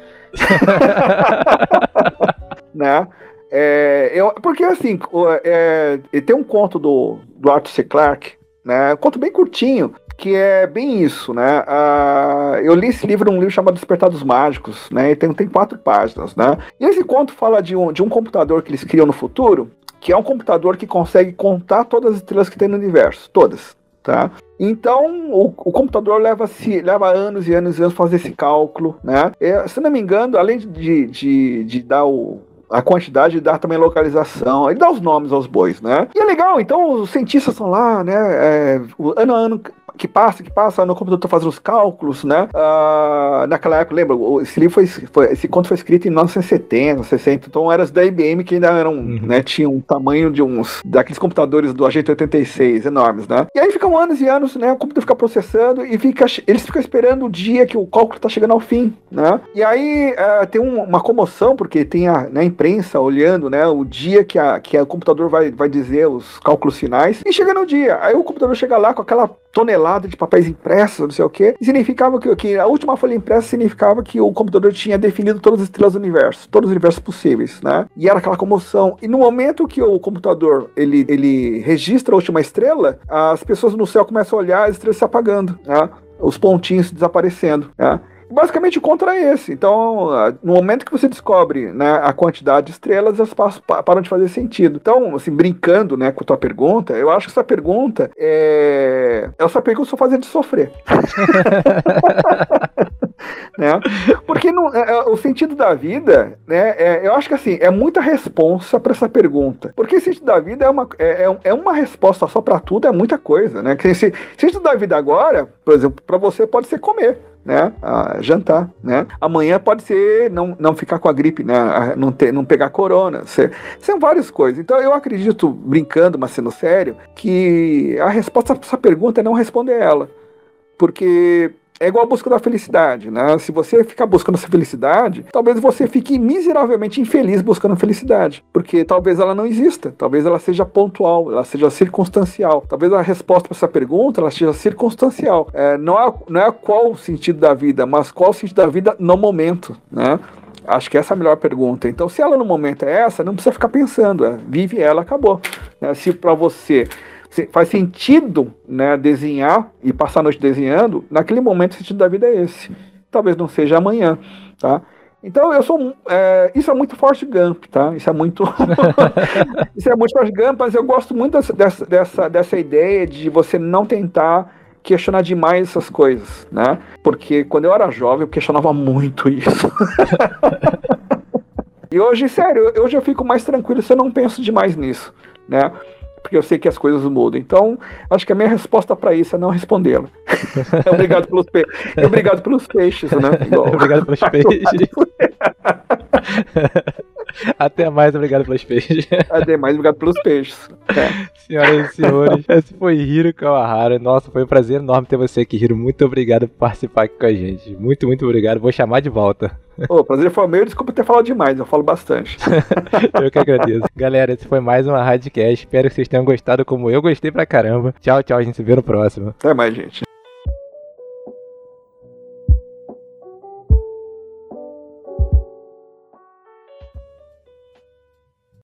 Né? É, eu, porque assim, é, tem um conto do, do Arthur C. Clarke, né? Um conto bem curtinho, que é bem isso, né? Uh, eu li esse livro num livro chamado Despertar dos Mágicos, né? E tem, tem quatro páginas, né? E esse conto fala de um, de um computador que eles criam no futuro, que é um computador que consegue contar todas as estrelas que tem no universo, todas, tá? Então, o, o computador leva, -se, leva anos e anos e anos fazer esse cálculo, né? E, se não me engano, além de, de, de dar o a quantidade, dá também localização, ele dá os nomes aos bois, né? E é legal, então os cientistas estão lá, né? É, ano a ano que passa, que passa, no computador tá fazendo os cálculos, né? Uh, naquela época, lembra, esse livro foi, foi, esse conto foi escrito em mil novecentos e setenta, sessenta, então era as da I B M que ainda eram, uhum. né? Tinham um tamanho de uns, daqueles computadores do Agente oitenta e seis, enormes, né? E aí ficam anos e anos, né? O computador fica processando e fica, eles ficam esperando o dia que o cálculo tá chegando ao fim, né? E aí uh, tem um, uma comoção, porque tem a, né, imprensa olhando, né, o dia que, a, que a, o computador vai, vai dizer os cálculos finais, e chega no dia, aí o computador chega lá com aquela tonelada de papéis impressos, não sei o que, e significava que, que a última folha impressa significava que o computador tinha definido todas as estrelas do universo, todos os universos possíveis, né, e era aquela comoção, e no momento que o computador, ele, ele registra a última estrela, as pessoas no céu começam a olhar as estrelas se apagando, né, os pontinhos desaparecendo, né. Basicamente o contra é esse. Então, no momento que você descobre, né, a quantidade de estrelas, elas param de fazer sentido. Então, assim, brincando, né, com a tua pergunta, eu acho que essa pergunta é... Essa pergunta só faz a gente sofrer. Né? Porque no, é, o sentido da vida, né, é, eu acho que assim, é muita responsa para essa pergunta. Porque o sentido da vida é uma, é, é uma resposta só para tudo, é muita coisa, né? Que se, o sentido da vida agora, por exemplo, para você pode ser comer, né? Ah, jantar, né? Amanhã pode ser não, não ficar com a gripe, né? Não, ter, não pegar corona. Ser, são várias coisas. Então eu acredito, brincando, mas sendo sério, que a resposta para essa pergunta é não responder ela. Porque é igual a busca da felicidade, né? Se você ficar buscando essa felicidade, talvez você fique miseravelmente infeliz buscando felicidade, porque talvez ela não exista, talvez ela seja pontual, ela seja circunstancial, talvez a resposta para essa pergunta ela seja circunstancial. É, não, é, não é qual o sentido da vida, mas qual o sentido da vida no momento, né? Acho que essa é a melhor pergunta. Então, se ela no momento é essa, não precisa ficar pensando, é, vive ela, acabou. É, se para você faz sentido, né, desenhar e passar a noite desenhando, naquele momento o sentido da vida é esse. Talvez não seja amanhã, tá? Então eu sou, é, isso é muito Forrest Gump, tá? Isso é muito, isso é muito Forrest Gump, mas eu gosto muito dessa, dessa, dessa ideia de você não tentar questionar demais essas coisas, né? Porque quando eu era jovem eu questionava muito isso. E hoje, sério, hoje eu fico mais tranquilo se eu não penso demais nisso, né? Porque eu sei que as coisas mudam. Então, acho que a minha resposta para isso é não respondê-la. Obrigado pelos peixes. Obrigado pelos peixes, né? Igual. Obrigado pelos peixes. Até mais, obrigado pelos peixes. Até mais, obrigado pelos peixes. É. Senhoras e senhores, esse foi Hiro Kawahara. Nossa, foi um prazer enorme ter você aqui, Hiro. Muito obrigado por participar aqui com a gente. Muito, muito obrigado. Vou chamar de volta. O prazer foi meu, desculpa ter falado demais, eu falo bastante. Eu que agradeço. Galera, esse foi mais uma Radcast. Espero que vocês tenham gostado como eu gostei pra caramba. Tchau, tchau, a gente se vê no próximo. Até mais, gente.